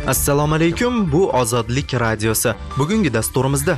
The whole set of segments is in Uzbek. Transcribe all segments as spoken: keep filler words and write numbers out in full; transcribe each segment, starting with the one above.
Assalomu alaykum, bu Ozodlik radiosi. Bugungi dasturimizda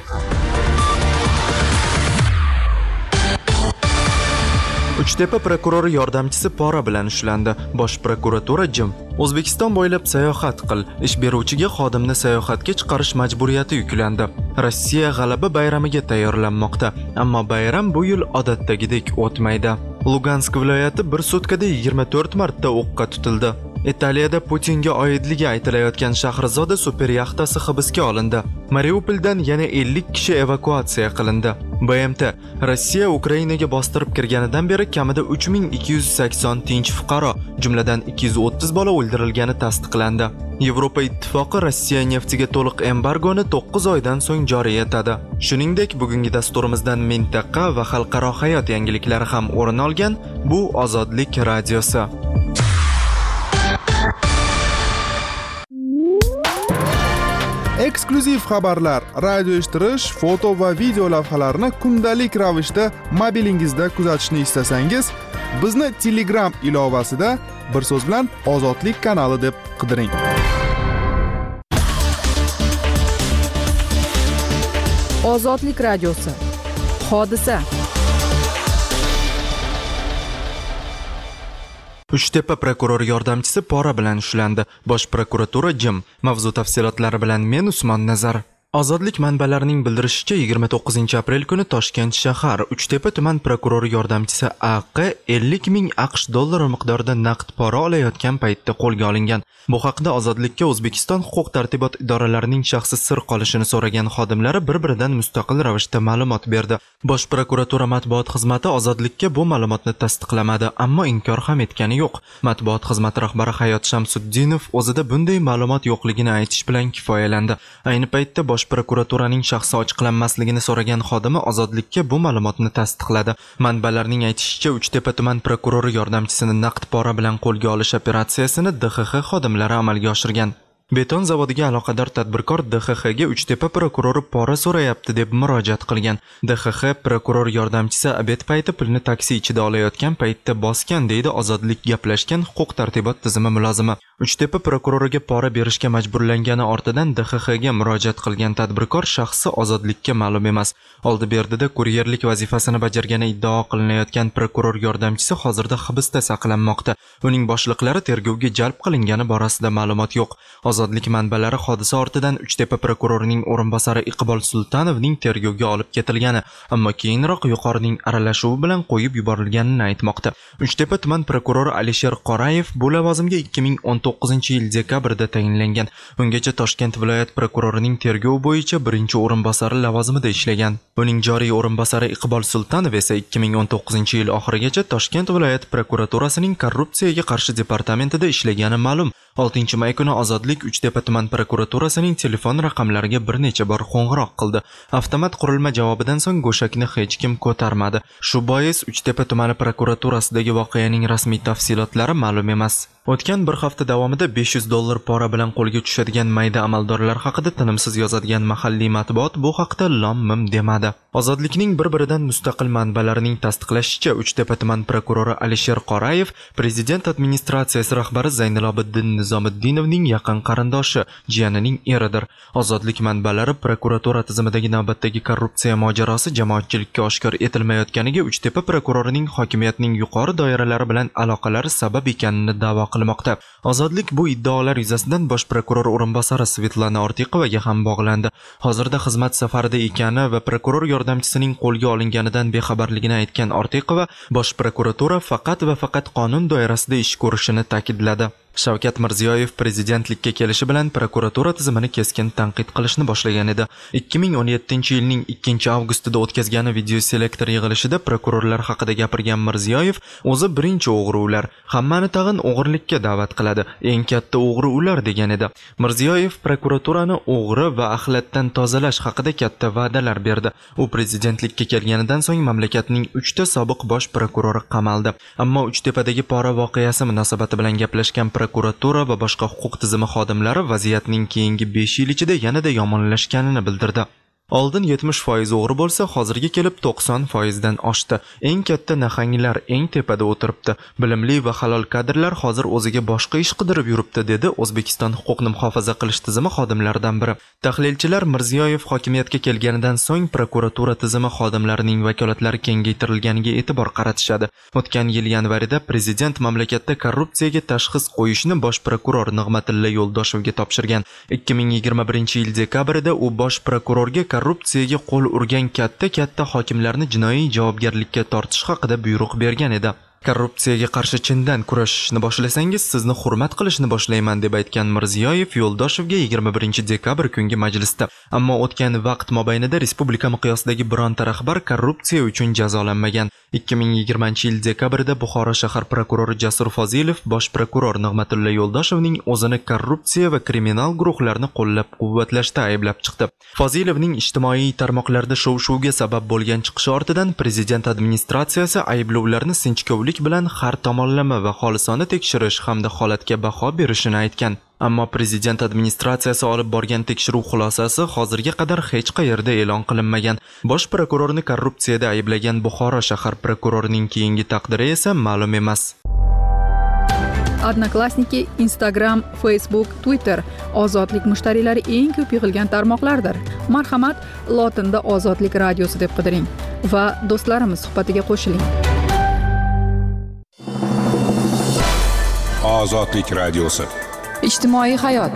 Uchtepa prokurori yordamchisi pora bilan ushlandi. Bosh prokuratura jim. O'zbekiston bo'ylab sayohat qil. Ish beruvchiga xodimni sayohatga chiqarish majburiyati yuklandi. Rossiya g'alaba bayramiga tayyorlanmoqda, ammo bayram bu yil odatdagidek o'tmaydi. Lugansk viloyati bir sutkada yigirma to'rt marta o'qqa tutildi. Italiyada Putinga oidligi aytilayotgan Shahrizoda super yaxtasi hibsga olindi. Mariupoldan yana ellik kishi evakuatsiya qilindi. B M T Rossiya Ukrainaga bostirib kirganidan beri kamida uch ming ikki yuz sakson tinch fuqaro, jumladan ikki yuz o'ttiz bola o'ldirilgani tasdiqlandi. Yevropa Ittifoqi Rossiya neftiga to'liq embargoni to'qqiz oydan so'ng joriy etadi. Shuningdek, bugungi dasturimizdan mintaqa va xalqaro hayot yangiliklari ham o'rin olgan. Bu Ozodlik radiosi. Eksklyuziv xabarlar, radio eshittirish, foto va video lavhalarni kundalik ravishda mobilingizda kuzatishni istasangiz, bizni Telegram ilovasida bir so'z bilan Ozodlik kanali deb qidiring. Ozodlik radiosi. Hodisa. Uchtepa prokurori yordamchisi pora bilan ushlandi. Bosh prokuratura jim. Mavzu tafsilotlari bilan men Usmon Nazar. Ozodlik manbalarining bildirishicha, yigirma to'qqizinchi aprel kuni Toshkent shahar Uchtepa tuman prokurori yordamchisi A Q ellik ming AQSh dollari miqdorida naqd pora olayotgan paytda qo'lga olingan. Bu haqda Ozodlikka O'zbekiston huquq-tartibot idoralarining shaxsi sir qolishini so'ragan xodimlari bir-biridan mustaqil ravishda ma'lumot berdi. Bosh prokuratura matbuot xizmati Ozodlikka bu ma'lumotni tasdiqlamadi, ammo inkor ham etgani yo'q. Matbuot xizmati rahbari Hayot Shamsuddinov o'zida bunday ma'lumot yo'qligini aytish bilan kifoyalandi. Ayni paytda bosh prokuraturaning shaxsi ochiqlanmasligini so'ragan xodimi Ozodlikka bu ma'lumotni tasdiqladi. Manbalarning aytishicha, Uchtepa tuman prokurori yordamchisini naqd pora bilan qo'lga olish operatsiyasini D X X xodimlari amalga oshirgan. Beton zavodiga aloqador tadbirkor D X X ga Uchtepa prokurori pora so'rayapti deb murojaat qilgan. D X X prokuror yordamchisi obed payti pulni taksi ichida olayotgan paytda bosgan, deydi Ozodlik gaplashgan huquq-tartibot tizimi mulozimi. Uchtepa prokuroriga pora berishga majburlangani ortidan D X X ga murojaat qilgan tadbirkor shaxsi Ozodlikka ma'lum emas. Oldi-berdida kuryerlik vazifasini bajargani iddao qilinayotgan prokuror yordamchisi hozirda hibsda saqlanmoqda. Uning boshliqlari tergovga jalb qilingani borasida ma'lumot yo'q. Ozodlik manbalari hodisa ortidan Uchtepa prokurorining o'rinbosari Iqbol Sultanovning tergovga olib ketilgani, ammo keyinroq yuqorining aralashuvi bilan qo'yib yuborilganini aytmoqda. Uchtepa tuman prokurori Alisher Qorayev bu lavozimga ikki ming o'n to'qqizinchi yil dekabrda tayinlangan. Ungacha Toshkent viloyat prokurorining tergov bo'yicha birinchi o'rinbosari lavozimida ishlagan. Uning joriy o'rinbosari Iqbol Sultanov esa ikki ming o'n to'qqizinchi yil oxirigacha Toshkent viloyat prokuraturasining korrupsiyaga qarshi departamentida ishlagani ma'lum. oltinchi may kuni Ozodlik Uchtepa tuman prokuraturasining telefon raqamlariga bir necha bor qo'ng'iroq qildi. Avtomat qurilma javobidan so'ng go'shakni hech kim ko'tarmadi. Shu bois Uchtepa tumani prokuraturasidagi voqeaning rasmiy tafsilotlari ma'lum emas. O'tgan bir hafta davomida besh yuz dollar pora bilan qo'lga tushadigan mayda amaldorlar haqida tinimsiz yozadigan mahalliy matbuot bu haqda lom-mim demadi. Ozodlikning bir-biridan mustaqil manbalarining tasdiqlashicha, Uchtepa tuman prokurori Alisher Qorayev prezident administratsiyasi rahbari Zaynilobiddin Nizomiddinovning yaqin qarindoshi, jiyanining eridir. Ozodlik manbalari prokuratura tizimidagi navbatdagi korrupsiya mojarosi jamoatchilikka oshkor etilmayotganiga Uchtepa prokurorining hokimiyatning yuqori doiralari bilan aloqalari sabab ekanini da'vo qilmoqda. Ozodlik bu iddaolar yuzasidan bosh prokuror o'rinbosari Svetlana Ortiqovaga ham bog'landi. Hozirda xizmat safarida ekani va prokuror yordamchisining qo'lga olinganidan bexabarligini aytgan Ortiqova bosh prokuratura faqat va faqat qonun doirasida ish ko'rishini ta'kidladi. Shavkat Mirziyoyev prezidentlikka kelishi bilan prokuratura tizimini keskin tanqid qilishni boshlagan edi. ikki ming o'n yettinchi yilning ikkinchi avgustida o'tkazgan videoselektor yig'ilishida prokurorlar haqida gapirgan Mirziyoyev o'zi birinchi o'g'ri ular, hammani tag'in o'g'irlikka da'vat qiladi, eng katta o'g'ri ular degan edi. Mirziyoyev prokuraturani o'g'ri va axlatdan tozalash haqida katta va'dalar berdi. U prezidentlikka kelganidan so'ng mamlakatning uchta sobiq bosh prokurori qamaldi. Ammo Uchtepadagi pora voqeasi munosabati bilan gaplashgan prokuratura va boshqa huquq tizimi xodimlari vaziyatning keyingi besh yil ichida yanada yomonlashganini bildirdi. Oldin yetmish foiz o'g'ri bo'lsa, hozirga kelib to'qson foiz dan oshdi. Eng katta nahanglar eng tepada o'tiribdi. Bilimli va halol kadrlar hozir o'ziga boshqa ish qidirib yuribdi, dedi O'zbekiston huquqni muhofaza qilish tizimi xodimlaridan biri. Tahlilchilar Mirziyoyev hokimiyatga kelganidan so'ng prokuratura tizimi xodimlarining vakolatlari kengaytirilganiga e'tibor qaratishadi. O'tgan yil yanvarida prezident mamlakatda korrupsiyaga tashxis qo'yishni bosh prokuror Nig'matilla Yo'ldoshevga topshirgan. ikki ming yigirma birinchi yil dekabrida u bosh prokurorga korrupsiyaga qo'l urgan katta-katta hokimlarni jinoiy javobgarlikka tortish haqida buyruq bergan edi. Korrupsiyaga qarshi chindan kurashishni boshlasangiz, sizni hurmat qilishni boshlayman deb aytgan Mirziyoyev Yo'ldoshevga yigirma birinchi dekabr kungi majlisda. Ammo o'tgan vaqt mobaynida respublika miqyosidagi bironta rahbar korrupsiya uchun jazolanmagan. ikki ming yigirmanchi yil dekabrida Buxoro shahar prokurori Jasur Fozilov bosh prokuror Nig'matilla Yo'ldoshevning o'zini korrupsiya va kriminal guruhlarni qo'llab-quvvatlashda ayblab chiqdi. Fozilovning ijtimoiy tarmoqlarda shov-shuvga sabab bo'lgan chiqishi ortidan prezident administratsiyasi ayblovlarni sinchkovlik bilan har tomonlama va xolisona tekshirish hamda holatga baho berishini aytgan. Ammo prezident administratsiyasi olib borgan tekshiruv xulosasi hozirga qadar hech qayerda e'lon qilinmagan. Bosh prokurorni korrupsiyada ayblagan Buxoro shahar prokurorining keyingi taqdiri esa ma'lum emas. Odnoklassniki, Instagram, Facebook, Twitter ozodlik mushtariylari eng ko'p yig'ilgan tarmoqlardir. Marhamat, lotinda Ozodlik radiosi deb qidiring va do'stlarimiz suhbatiga qo'shiling. Ozodlik radiosi. Ijtimoiy hayot.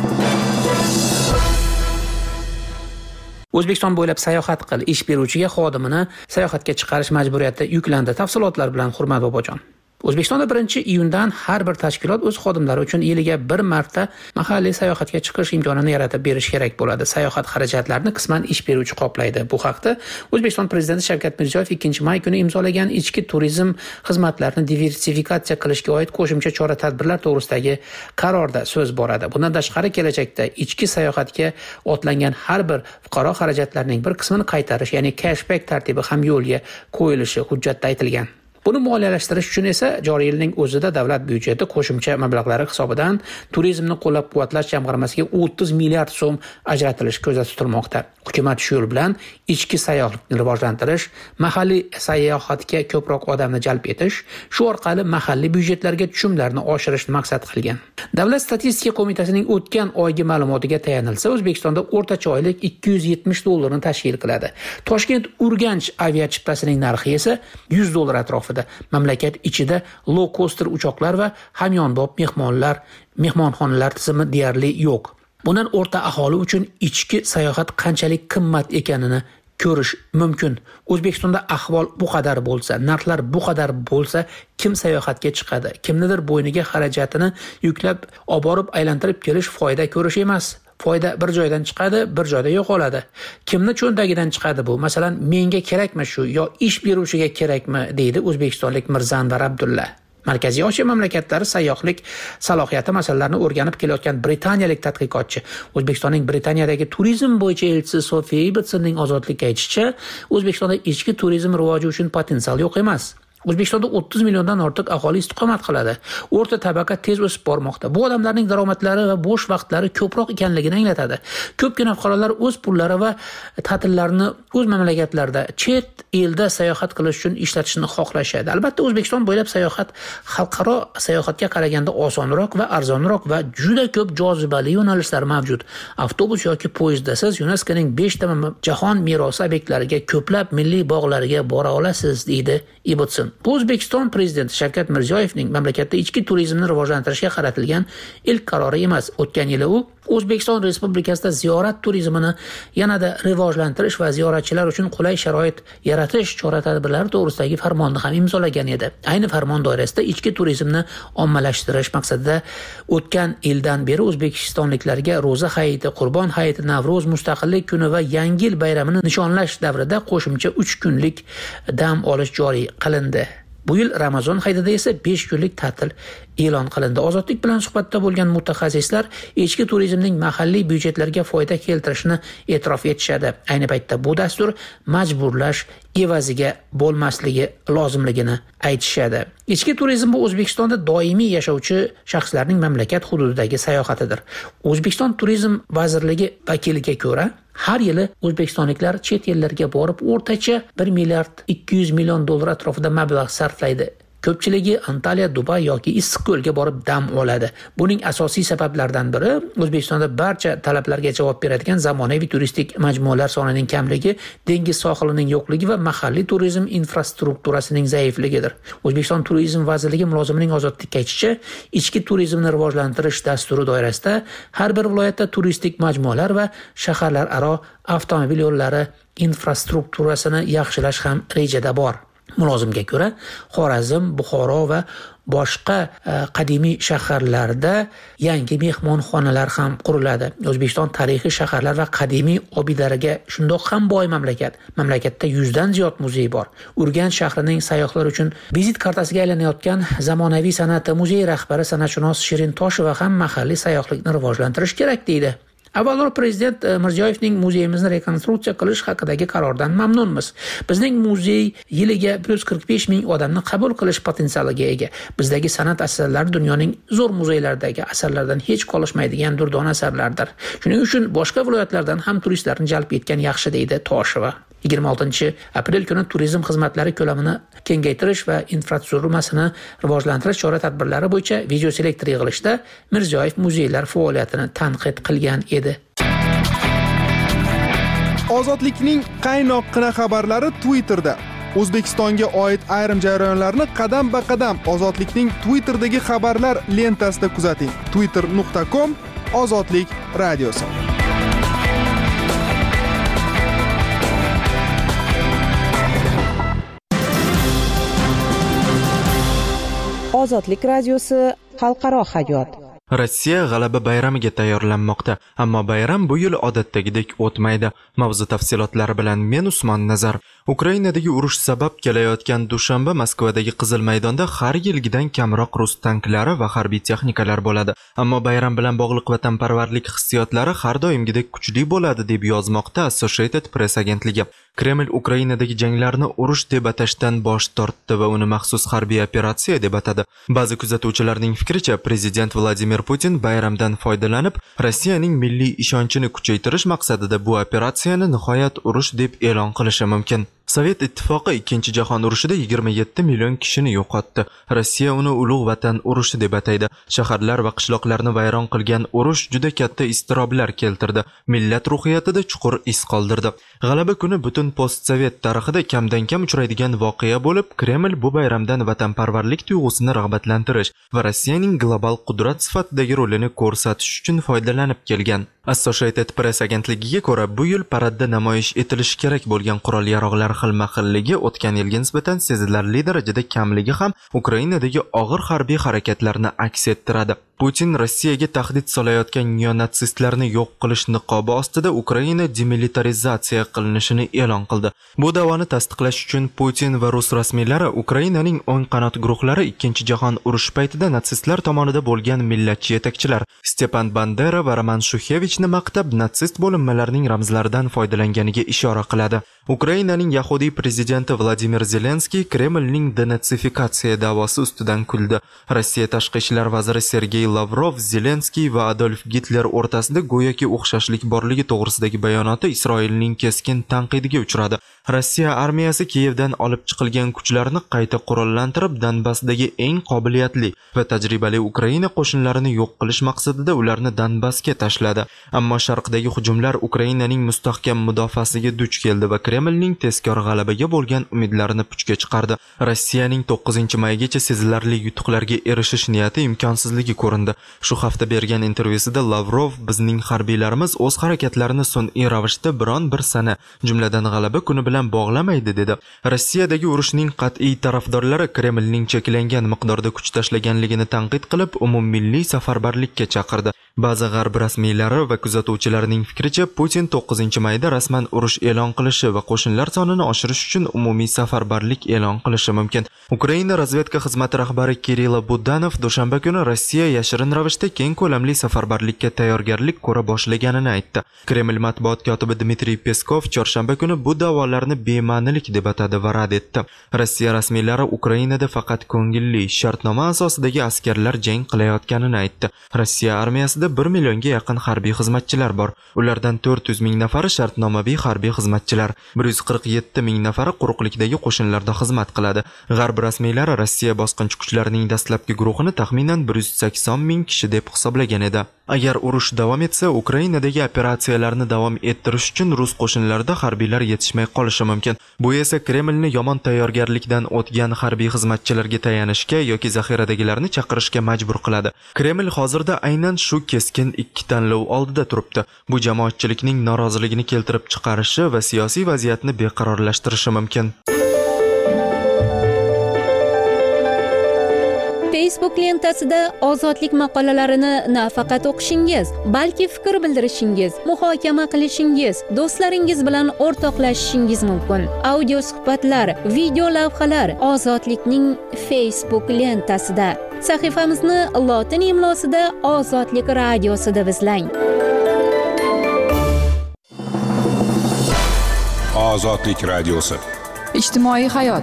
O'zbekiston bo'ylab sayohat qil, ish beruvchiga xodimini sayohatga chiqarish majburiyati yuklandi. Tafsilotlar bilan Hurmat Bobojon. O'zbekistonda birinchi iyundan har bir tashkilot o'z xodimlari uchun yiliga bir marta mahalliy sayohatga chiqish imkonini yaratib berish kerak bo'ladi. Sayohat xarajatlarini qisman ish beruvchi qoplaydi. Bu haqda O'zbekiston prezidenti Shavkat Mirziyoyev ikkinchi may kuni imzolagan ichki turizm xizmatlarini diversifikatsiya qilishga oid qo'shimcha chora-tadbirlar to'g'risidagi qarorda so'z boradi. Bundan tashqari kelajakda ichki sayohatga otlangan har bir fuqaro xarajatlarining bir qismini qaytarish, ya'ni cashback tartibi ham yo'lga qo'yilishi hujjatda aytilgan. Buni moliyalashtirish uchun esa joriy yilning o'zida davlat byudjeti qo'shimcha mablag'lari hisobidan turizmni qo'llab-quvvatlash jamg'armasiga o'ttiz milliard so'm ajratilishi ko'zda tutilmoqda. Hukumat shu yo'l bilan ichki sayyohlikni rivojlantirish, mahalliy sayohatga ko'proq odamni jalb etish, shu orqali mahalliy byudjetlarga tushumlarni oshirishni maqsad qilgan. Davlat statistika qo'mitasining o'tgan oygi ma'lumotiga tayanilsa, O'zbekistonda o'rtacha oylik ikki yuz yetmish dollarni tashkil qiladi. Toshkent-Urganch aviachiptasining narxi esa yuz dollar atrofida. Mamlakat ichida low coaster uchoqlar va hamyonbop mehmonlar, mehmonxonalar tizimi deyarli yo'q. Bundan o'rta aholi uchun ichki sayohat qanchalik qimmat ekanini ko'rish mumkin. O'zbekistonda ahvol bu qadar bo'lsa, narxlar bu qadar bo'lsa, kim sayohatga chiqadi? Kimnidir bo'yniga xarajatini yuklab, olib borib aylantirib kelish foyda ko'rish emas. Foyda bir joydan chiqadi, bir joyda yo'qoladi. Kimni cho'ntagidan chiqadi bu? Masalan, menga kerakmi shu yo ish beruvchiga kerakmi, deydi o'zbekistonlik Mirzanvar Abdulla. Markaziy Osiyo mamlakatlari sayyohlik salohiyati masalalarini o'rganib kelayotgan britaniyalik tadqiqotchi, O'zbekistonning Britaniyadagi turizm bo'yicha elchisi Sofiya Ibitsonning ozodlikka aytishicha, O'zbekistonda ichki turizm rivoji uchun potensial yo'q emas. O'zbekistonda o'ttiz milliondan ortiq aholi istiqomat qiladi. O'rta tabaqa tez o'sib bormoqda. Bu odamlarning daromadlari va bo'sh vaqtlari ko'proq ekanligini anglatadi. Ko'pgina fuqarolar o'z pullari va ta'tillarini o'z mamlakatlarida, chet elda sayohat qilish uchun ishlatishni xohlashadi. Albatta, O'zbekiston bo'ylab sayohat xalqaro sayohatga qaraganda osonroq va arzonroq va juda ko'p jozibali yo'nalishlar mavjud. Avtobus yoki poyezdda siz YuNESKOning beshta jahon merosi obyektlariga, ko'plab milliy bog'larga bora olasiz, deydi Ibitson. Bu O'zbekiston prezidenti Shavkat Mirziyoyevning mamlakatda ichki turizmni rivojlantirishga qaratilgan ilk qarori emas. O'tgan yili u O'zbekiston Respublikasida ziyorat turizmini yanada rivojlantirish va ziyoratchilar uchun qulay sharoit yaratish chora-tadbirlari to'g'risidagi farmonni ham imzolagan edi. Ayni farmon doirasida ichki turizmni ommalashtirish maqsadida o'tgan yildan beri o'zbekistonliklarga Ro'za hayiti, Qurbon hayiti, Navro'z, Mustaqillik kuni va Yangi yil bayramini nishonlash davrida qo'shimcha uch kunlik dam olish joriy qilindi. Bu yil Ramazon hayitida esa besh kunlik ta'til e'lon qilindi. Ozodlik bilan suhbatda bo'lgan mutaxassislar ichki turizmning mahalliy byudjetlarga foyda keltirishini e'tirof etishadi. Ayni paytda bu dastur majburlash evaziga bo'lmasligi lozimligini aytishadi. Ichki turizm bu O'zbekistonda doimiy yashovchi shaxslarning mamlakat hududidagi sayohatidir. O'zbekiston Turizm vazirligi vakiliga ko'ra, Har yili o'zbekistonliklar chet ellarga borib o'rtacha bir milliard ikki yuz million dollar atrofida mablag' sarflaydi. Ko'pchiligi Antaliya, Dubay yoki Issiqko'lga borib dam oladi. Buning asosiy sabablaridan biri O'zbekistonda barcha talablarga javob beradigan zamonaviy turistik majmualar sonining kamligi, dengiz sohilining yo'qligi va mahalliy turizm infrastrukturasining zaifligidir. O'zbekiston Turizm vazirligi mulozimining Ozodlikka aytishicha, ichki turizmni rivojlantirish dasturi doirasida har bir viloyatda turistik majmualar va shaharlararo avtomobil yo'llari infrastrukturasini yaxshilash ham rejada bor. Mulozimga ko'ra, Xorazm, Buxoro va boshqa qadimiy shaharlarda yangi mehmonxonalar ham quriladi. O'zbekiston tarixiy shaharlar va qadimiy obidalariga shundoq ham boy mamlakat. Mamlakatda yuzdan ziyod muzey bor. Urganch shahrining sayyohlar uchun vizit kartasiga aylanayotgan zamonaviy san'at muzeyi rahbari san'atshunos Shirin Tosheva ham mahalliy sayyohlikni rivojlantirish kerak deydi. Avvalroq prezident Mirziyoyevning muzeyimizni rekonstruksiya qilish haqidagi qarordan mamnunmiz. Bizning muzey yiliga bir yuz qirq besh ming odamni qabul qilish potensialiga ega. Bizdagi san'at asarlari dunyoning zo'r muzeylaridagi asarlardan hech qolishmaydigan durdona asarlardir. Shuning uchun boshqa viloyatlardan ham turistlarni jalb etgan yaxshi deydi Tosheva. yigirma oltinchi aprel kuni turizm xizmatlari ko'lamini kengaytirish va infratuzilmasini rivojlantirish chora-tadbirlari bo'yicha video selektor yig'ilishida Mirziyoyev muzeylar faoliyatini tanqid qilgan edi. Ozodlikning qaynoqqina xabarlari Twitterda. O'zbekistonga oid ayrim jarayonlarni qadam-ba-qadam Ozodlikning Twitterdagi xabarlar lentasida kuzating. twitter nuqta com Ozodlik radiosi. Ozodlik radiosi xalqaro hayot. Rossiya g'alaba bayramiga tayyorlanmoqda, ammo bayram bu yil odatdagidek o'tmaydi. Mavzu tafsilotlari bilan men Usmon Nazar. Ukrainadagi urush sabab kelayotgan dushanba Moskvadagi Qizil maydonda har yilgidan kamroq rus tanklari va harbiy texnikalar bo'ladi. Ammo bayram bilan bog'liq vatanparvarlik hissiyotlari har doimgidek kuchli bo'ladi deb yozmoqda Associated Press agentligi. Kreml Ukrainadagi janglarni urush deb atashdan bosh tortdi va uni maxsus harbiy operatsiya deb atadi. Ba'zi kuzatuvchilarning fikricha, prezident Vladimir Putin bayramdan foydalanib, Rossiyaning milliy ishonchini kuchaytirish maqsadida bu operatsiyani nihoyat urush deb e'lon qilishi mumkin. Sovet ittifoqi ikkinchi jahon urushida yigirma yetti million kishini yo'qotdi. Rossiya uni ulug' vatan urushi deb ataydi. Shaharlar va qishloqlarni vayron qilgan urush juda katta iztiroblar keltirdi. Millat ruhiyatida chuqur iz qoldirdi. G'alaba kuni butun postsovet tarixida kamdan kam uchraydigan voqea bo'lib, Kreml bu bayramdan vatanparvarlik tuyg'usini rag'batlantirish va Rossiyaning global qudrat sifatidagi rolini ko'rsatish uchun foydalanib kelgan. Associated Press agentligiga ko'ra, bu yil paradda namoyish etilishi kerak bo'lgan qurol-yarog'lar xilma-xilligi o'tgan yilga nisbatan sezilarli darajada kamligi ham Ukrainadagi og'ir harbiy harakatlarni aks ettiradi. Putin Rossiyaga tahdid solayotgan neonatsistlarni yo'q qilish niqobi ostida Ukraina demilitarizatsiya qilinishini e'lon qildi. Bu da'voni tasdiqlash uchun Putin va rus rasmiylari Ukrainaning o'ng qanot guruhlari ikkinchi jahon urushi paytida natsistlar tomonida bo'lgan millatchi yetakchilar Stepan Bandera va Roman Shuxevichni maqtab, natsist bo'linmalarining ramzlaridan foydalanganiga ishora qiladi. Ukrainaning yahudiy prezidenti Vladimir Zelenskiy Kremlning denatsifikatsiya da'vosi ustidan kuldi. Rossiya tashqi ishlar vaziri Sergey Lavrov Zelenskiy va Adolf Gitler o'rtasida go'yoki o'xshashlik borligi to'g'risidagi bayonoti Isroilning keskin tanqidiga uchradi. Rossiya armiyasi Kiyevdan olib chiqilgan kuchlarni qayta qurollantirib, Donbassdagi eng qobiliyatli va tajribali Ukraina qo'shinlarini yo'q qilish maqsadida ularni Donbassga tashladi. Ammo sharqdagi hujumlar Ukrainaning mustahkam mudofaasiga duch keldi va Kremlning tezkor g'alabaga bo'lgan umidlarini puchga chiqardi. Rossiyaning to'qqizinchi maygacha sezilarli yutuqlarga erishish niyati imkonsizligi ko'rindi. Shu hafta bergan intervyusida Lavrov, bizning harbiylarimiz o'z harakatlarini sun'iy ravishda biron bir sana, jumladan g'alaba kuni bilan bog'lamaydi dedi. Rossiyadagi urushning qat'iy tarafdorlari Kremlning cheklangan miqdorda kuch tashlaganligini tanqid qilib, umummilliy safarbarlikka chaqirdi. Ba'zi g'arb rasmiylari va kuzatuvchilarining fikricha, Putin to'qqizinchi mayda rasman urush e'lon qilishi va qo'shinlar sonini oshirish uchun umumiy safarbarlik e'lon qilishi mumkin. Ukraina razvedka xizmati rahbari Kirilo Budanov dushanba kuni Rossiya yashirin ravishda keng ko'lamli safarbarlikka tayyorgarlik ko'ra boshlaganini aytdi. Kreml matbuot kotibi Dmitriy Peskov chorshanba kuni bu da'volarni bema'nilik deb atadi va rad etdi. Rossiya rasmiylari Ukrainada faqat ko'ngilli, shartnoma asosidagi askarlar jang qilayotganini aytdi. Rossiya armiyasida bir millionga yaqin harbiy xizmatchilar bor. Ulardan to'rt yuz ming nafari shartnomaviy harbiy xizmatchilar, bir yuz qirq yetti ming nafari quruqlikdagi qo'shinlarda xizmat qiladi. G'arb rasmiylari Rossiya bosqinchi kuchlarining dastlabki guruhini taxminan bir yuz sakson ming kishi deb hisoblagan edi. Agar urush davom etsa, Ukrainadagi operatsiyalarni davom ettirish uchun rus qo'shinlarida harbiylar yetishmay qolishi mumkin. Bu esa Kremlni yomon tayyorgarlikdan o'tgan harbiy xizmatchilarga tayanishga yoki zaxiradagilarni chaqirishga majbur qiladi. Kreml hozirda aynan shu keskin ikki tanlov oldida turibdi. Bu jamoatchilikning noroziligini keltirib chiqarishi va siyosiy vaziyatni beqarorlashtirishi mumkin. Facebook lentasida ozodlik maqolalarini nafaqat o'qishingiz, balki fikr bildirishingiz, muhokama qilishingiz, do'stlaringiz bilan o'rtoqlashishingiz mumkin. Audio suhbatlar, video lavhalar Ozodlikning Facebook lentasida. Sahifamizni lotin imlosida Ozodlik radiosi deb izlang. Ozodlik radiosi. Ijtimoiy hayot.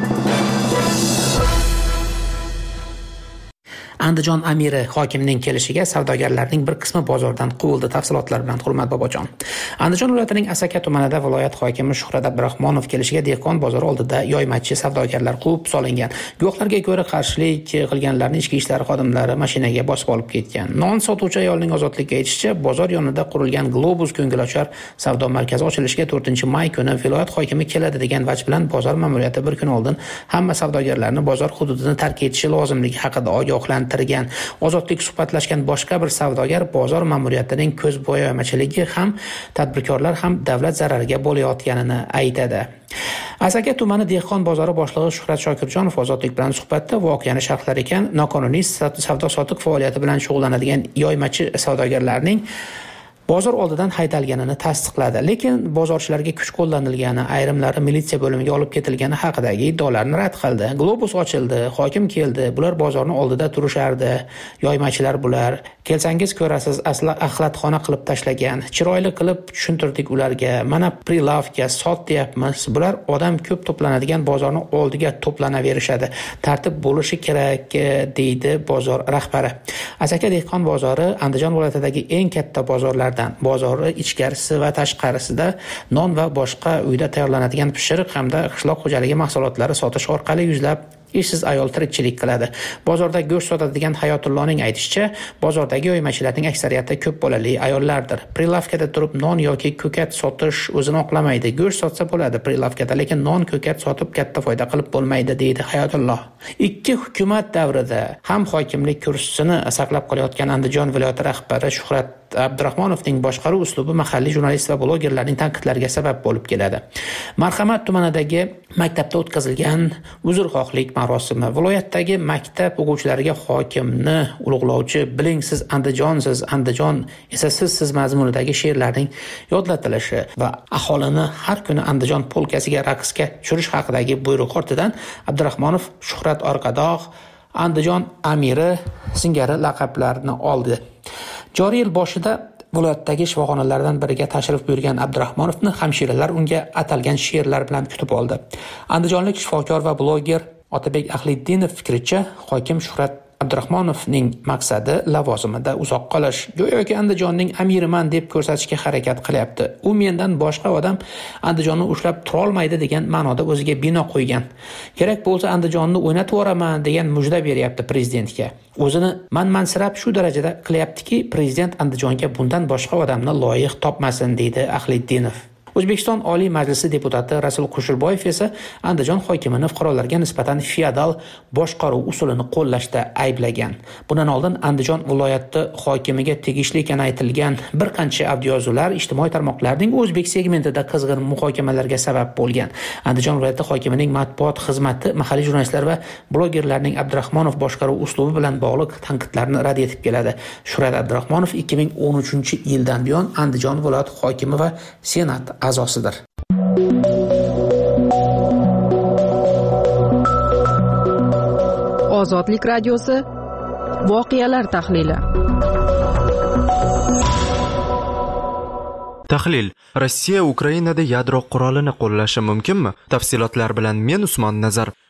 Andijon amiri hokimning kelishiga savdogarlarning bir qismi bozordan quvildi. Tafsilotlar bilan Hurmat Bobojon. Andijon viloyatining Asaka tumanida viloyat hokimi Shuhrat Abdurahmonov kelishiga dehqon bozori oldida yoymachi savdogarlar quvib solingan. Guvohlarga ko'ra qarshilik qilganlarni ichki ishlar xodimlari mashinaga bosib olib ketgan. Non sotuvchi ayolning ozodlikka aytishicha, bozor yonida qurilgan Globus ko'ngilochar savdo markazi ochilishiga to'rtinchi may kuni viloyat hokimi keladi degan vaj bilan bozor ma'muriyati bir kun oldin hamma savdogarlarni bozor hududini tark etishi lozimligi haqida ogohlantirdi. Ozodlik suhbatlashgan boshqa bir savdogar bozor ma'muriyatining ko'zbo'yamachiligi ham tadbirkorlar ham davlat zarariga bo'layotganini aytadi. Asaka tumani dehqon bozori boshlig'i Shuhrat Shokirjonov Ozodlik bilan suhbatda voqeani sharhlar ekan, noqonuniy savdo-sotiq faoliyati bilan shug'ullanadigan yoymachi savdogarlarning bozor oldidan haydalganini tasdiqladi, lekin bozorchilarga kuch qo'llanilgani, ayrimlari militsiya bo'limiga olib ketilgani haqidagi iddaolarni rad qildi. Globus ochildi, hokim keldi, bular bozorning oldida turishardi, yoymachilar bular. Kelsangiz ko'rasiz, asla axlatxona qilib tashlagan. Chiroyli qilib tushuntirdik ularga. Mana prilavka sotayapmiz. Bular odam ko'p to'planadigan bozorning oldiga to'planaverishadi. Tartib bo'lishi kerak, deydi bozor rahbari. Asaka dehqon bozori Andijon viloyatidagi eng katta bozorlardan. Bozori ichkarisi va tashqarisida non va boshqa uyda tayyorlanadigan pishiriq hamda qishloq xo'jaligi mahsulotlari sotish orqali yuzlab ishsiz ayol tirikchilik qiladi. Bozorda go'sht sotadigan Hayotullohning aytishicha, bozordagi yoymachilarning aksariyati ko'p bolali ayollardir. Prilavkada turib non yoki ko'kat sotish o'zini oqlamaydi. Go'sht sotsa bo'ladi prilavkada, lekin non, ko'kat sotib katta foyda qilib bo'lmaydi, deydi Hayotulloh. Ikki hukumat davrida ham hokimlik kursisini saqlab qolayotgan Andijon viloyati rahbari Shuhrat Abdurahmonovning boshqaruv uslubi mahalliy jurnalist va blogerlarning tanqidlariga sabab bo'lib keladi. Marhamat tumanidagi maktabda o'tkazilgan uzrxohlik marosimi viloyatdagi maktab o'quvchilariga hokimni ulug'lovchi bilingsiz Andijonsiz, Andijon esa sizsiz mazmunidagi she'rlarning yodlatilishi va aholini har kuni Andijon polkasiga raqsga tushirish haqidagi buyruq ortidan Abdurahmonov Shuhrat Orqadoq Andijon amiri singari laqablarni oldi. Joriy yil boshida viloyatdagi shifoxonalardan biriga tashrif buyurgan Abdurahmonovni hamshiralar unga atalgan she'rlar bilan kutib oldi. Andijonlik shifokor va bloger Otabek Ahliddinov fikricha, hokim Shuhrat Abdurahmonovning maqsadi lavozimida uzoq qolish. Go'yoki Andijonning amiriman deb ko'rsatishga harakat qilyapti. U mendan boshqa odam Andijonni ushlab tura olmaydi degan ma'noda o'ziga bino qo'ygan. Kerak bo'lsa Andijonni o'ynatib yuboraman degan mujda beryapti prezidentga. O'zini manmansirab shu darajada qilyaptiki, prezident Andijonga bundan boshqa odamni loyiq topmasin, deydi Ahliddinov. O'zbekiston Oliy Majlisi deputati Rasul Qushurboyev esa Andijon hokimini fuqarolarga nisbatan feodal boshqaruv usulini qo'llashda ayblagan. Bundan oldin Andijon viloyati hokimiga tegishli ekani aytilgan bir qancha audioyozuvlar ijtimoiy tarmoqlarning o'zbek segmentida qizg'in muhokamalarga sabab bo'lgan. Andijon viloyati hokimining matbuot xizmati mahalliy jurnalistlar va blogerlarning Abdurahmonov boshqaruv uslubi bilan bog'liq tanqidlarni rad etib keladi. Shuhrat Abdurahmonov ikki ming o'n uchinchi yildan buyon Andijon viloyati hokimi va senat a'zosidir. Ozodlik radiosi voqealar tahlili. Tahlil. Rossiya Ukrainada yadro qurolini qo'llashi mumkinmi? Tafsilotlar bilan men Usmon Nazar.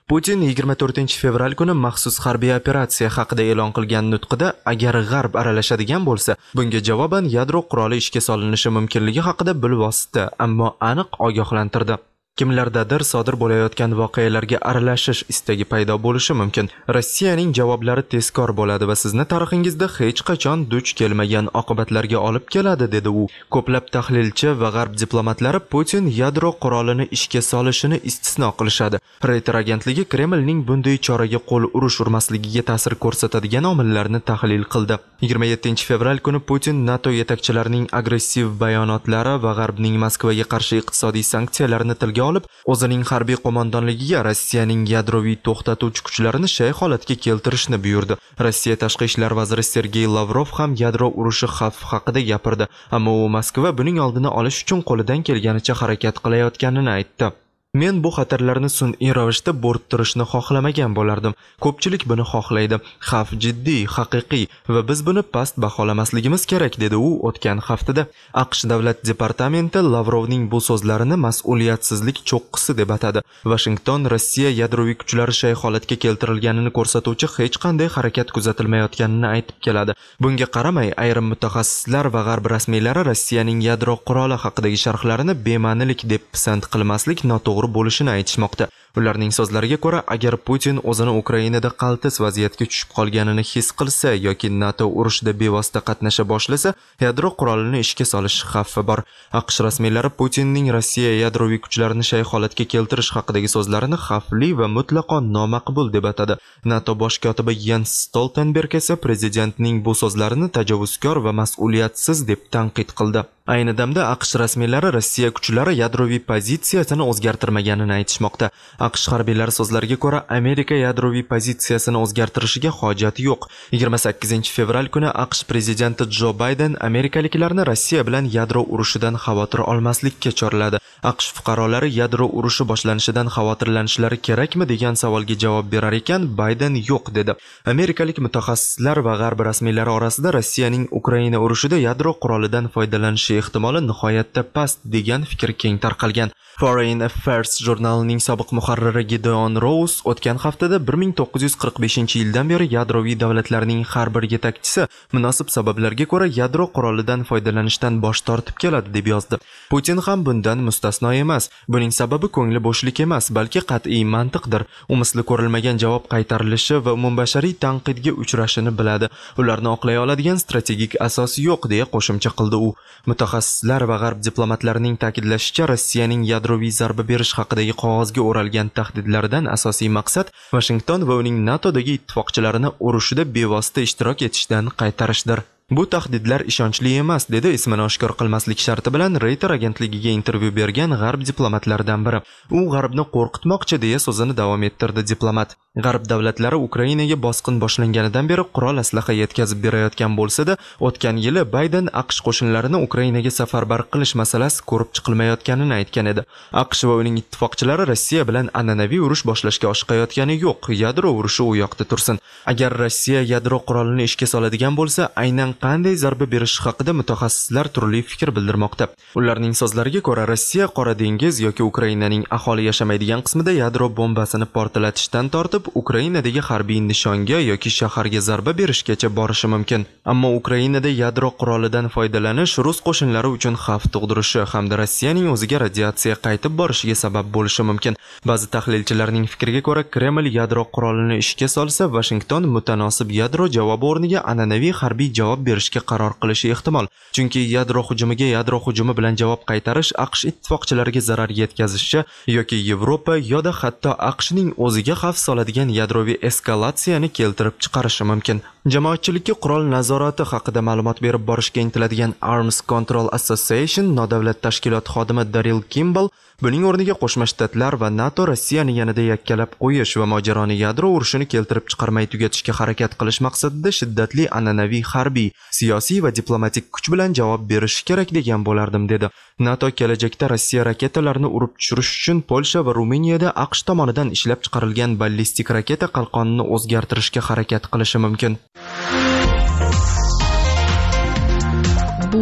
Putin yigirma to'rtinchi fevral kuni maxsus harbiy operatsiya haqida e'lon qilgan nutqida agar G'arb aralashadigan bo'lsa, bunga javoban yadro quroli ishga solinishi mumkinligi haqida bilvosita, ammo aniq ogohlantirdi. Kimlardadir sodir bo'layotgan voqealarga aralashish istagi paydo bo'lishi mumkin. Rossiyaning javoblari tezkor bo'ladi va sizni tarixingizda hech qachon duch kelmagan oqibatlarga olib keladi, dedi u. Ko'plab tahlilchi va G'arb diplomatlari Putin yadro qurolini ishga solishini istisno qilishadi. Reuters agentligi Kremlning bunday choraga qo'l urish urmasligiga ta'sir ko'rsatadigan omillarni tahlil qildi. yigirma yettinchi fevral kuni Putin NATO yetakchilarining agressiv bayonotlari va G'arbning Moskvaga qarshi iqtisodiy sanksiyalarni tilga olib, o'zining harbiy qo'mondonligiga Rossiyaning yadroviy to'xtatuvchi kuchlarini shay holatga keltirishni buyurdi. Rossiya tashqi ishlar vaziri Sergey Lavrov ham yadro urushi xavfi haqida gapirdi, ammo u Moskva buning oldini olish uchun qo'lidan kelganicha harakat qilayotganini aytdi. Men bu xatarlarni sun'iy ravishda bo'rttirishni xohlamagan bo'lardim. Ko'pchilik buni xohlaydi. Xavf jiddiy, haqiqiy va biz buni past baholamasligimiz kerak, dedi u o'tgan haftada. AQSh davlat departamenti Lavrovning bu so'zlarini mas'uliyatsizlik cho'qqisi deb atadi. Washington Rossiya yadroviy kuchlari shay holatga keltirilganini ko'rsatuvchi hech qanday harakat kuzatilmayotganini aytib keladi. Bunga qaramay, ayrim mutaxassislar va G'arb rasmiylari Rossiyaning yadro quroli haqidagi sharhlarini bema'nilik deb pisand qilmaslik noto'g'ri bo'lishini aytishmoqda. Ularning so'zlariga ko'ra, agar Putin o'zini Ukrainada qaltis vaziyatga tushib qolganini his qilsa yoki NATO urushida bevosita qatnasha boshlasa, yadro qurolini ishga solish xavfi bor. AQSh rasmiylari Putinning Rossiya yadroviy kuchlarini shay holatga keltirish haqidagi so'zlarini xavfli va mutlaqo nomaqbul deb atadi. NATO bosh kotibi Jens Stoltenberg esa prezidentning bu so'zlarini tajovuzkor va mas'uliyatsiz deb tanqid qildi. Ayni damda AQSh rasmiylari Rossiya kuchlari yadroviy pozitsiyasini o'zgartirmaganini aytishmoqda. AQSh harbiylari so'zlariga ko'ra, Amerika yadroviy pozitsiyasini o'zgartirishiga hojati yo'q. yigirma sakkizinchi fevral kuni AQSh prezidenti Jo Bayden amerikaliklarni Rossiya bilan yadro urushidan xavotir olmaslikka chorladi. AQSh fuqarolari yadro urushi boshlanishidan xavotirlanishlari kerakmi degan savolga javob berar ekan, Bayden yo'q dedi. Amerikalik mutaxassislar va G'arb rasmiylari orasida Rossiyaning Ukraina urushida yadro qurolidan foydalanishi ehtimoli nihoyatda past degan fikr keng tarqalgan. Foreign Affairs jurnalining sobiq muharriri Gideon Rose o'tgan haftada bir ming to'qqiz yuz qirq beshinchi yildan beri yadroviy davlatlarning har bir yetakchisi munosib sabablarga ko'ra yadro qurolidan foydalanishdan bosh tortib keladi deb yozdi. Putin ham bundan mustasno emas. Buning sababi ko'ngli bo'shlik emas, balki qat'iy mantiqdir. U misli ko'rilmagan javob qaytarilishi va umumbashariy tanqidga uchrashini biladi. Ularni oqlay oladigan strategik asos yo'q, deya qo'shimcha qildi u. Mutaxassislar va G'arb diplomatlarining ta'kidlashicha, Rossiyaning yadroviy zarba berish haqidagi qog'ozga o'ralgan tahdidlardan asosiy maqsad Washington va uning NATOdagi ittifoqchilarini urushida bevosita ishtirok etishdan qaytarishdir. Bu tahdidlar ishonchli emas, dedi ismini oshkor qilmaslik sharti bilan Reuters agentligiga intervyu bergan G'arb diplomatlaridan biri. U G'arbni qo'rqitmoqchi, deya so'zini davom ettirdi diplomat. G'arb davlatlari Ukrainaga bosqin boshlanganidan beri qurol aslaha yetkazib berayotgan bo'lsa-da, o'tgan yili Bayden AQSh qo'shinlarini Ukrainaga safarbar qilish masalasi ko'rib chiqilmayotganini aytgan edi. AQSh va uning ittifoqchilari Rossiya bilan an'anaviy urush boshlashga oshiqayotgani yo'q, yadro urushi u yoqda tursin. Agar Rossiya yadro qurolini ishga soladigan bo'lsa, aynan qanday zarba berish haqida mutaxassislar turli fikr bildirmoqda. Ularning so'zlariga ko'ra, Rossiya Qora dengiz yoki Ukrainaning aholi yashamaydigan qismida yadro bombasini portlatishdan tortib Ukrainadagi harbiy nishonga yoki shaharga zarba berishgacha borishi mumkin. Ammo Ukrainada yadro qurolidan foydalanish rus qo'shinlari uchun xavf tug'dirishi hamda Rossiyaning o'ziga radiatsiya qaytib borishiga sabab bo'lishi mumkin. Ba'zi tahlilchilarning fikriga ko'ra, Kreml yadro qurolini ishga solsa, Washington mutanosib yadro javobi o'rniga an'anaviy harbiy javob berishga qaror qilishi ehtimol. Chunki yadro hujumiga yadro hujumi bilan javob qaytarish AQSh ittifoqchilariga zarar yetkazishi yoki Yevropa yoda hatto AQShning o'ziga xavf soladigan yadroviy eskalatsiyani keltirib chiqarishi mumkin. Jamoatchilikka qurol nazorati haqida ma'lumot berib borishga intiladigan Arms Control Association nodavlat tashkilot xodimi Daryl Kimball buning o'rniga Qo'shma Shtatlar va NATO Rossiyani yanada yakkalab qo'yish va mojaroni yadro urushini keltirib chiqarmay tugatishga harakat qilish maqsadida shiddatli an'anaviy harbiy, siyosiy va diplomatik kuch bilan javob berishi kerak degan bo'lardim, dedi. NATO kelajakda Rossiya raketalarini urib tushirish uchun Polsha va Ruminiyada AQSh tomonidan ishlab chiqarilgan ballistik raketa qalqonini o'zgartirishga harakat qilishi mumkin. Bu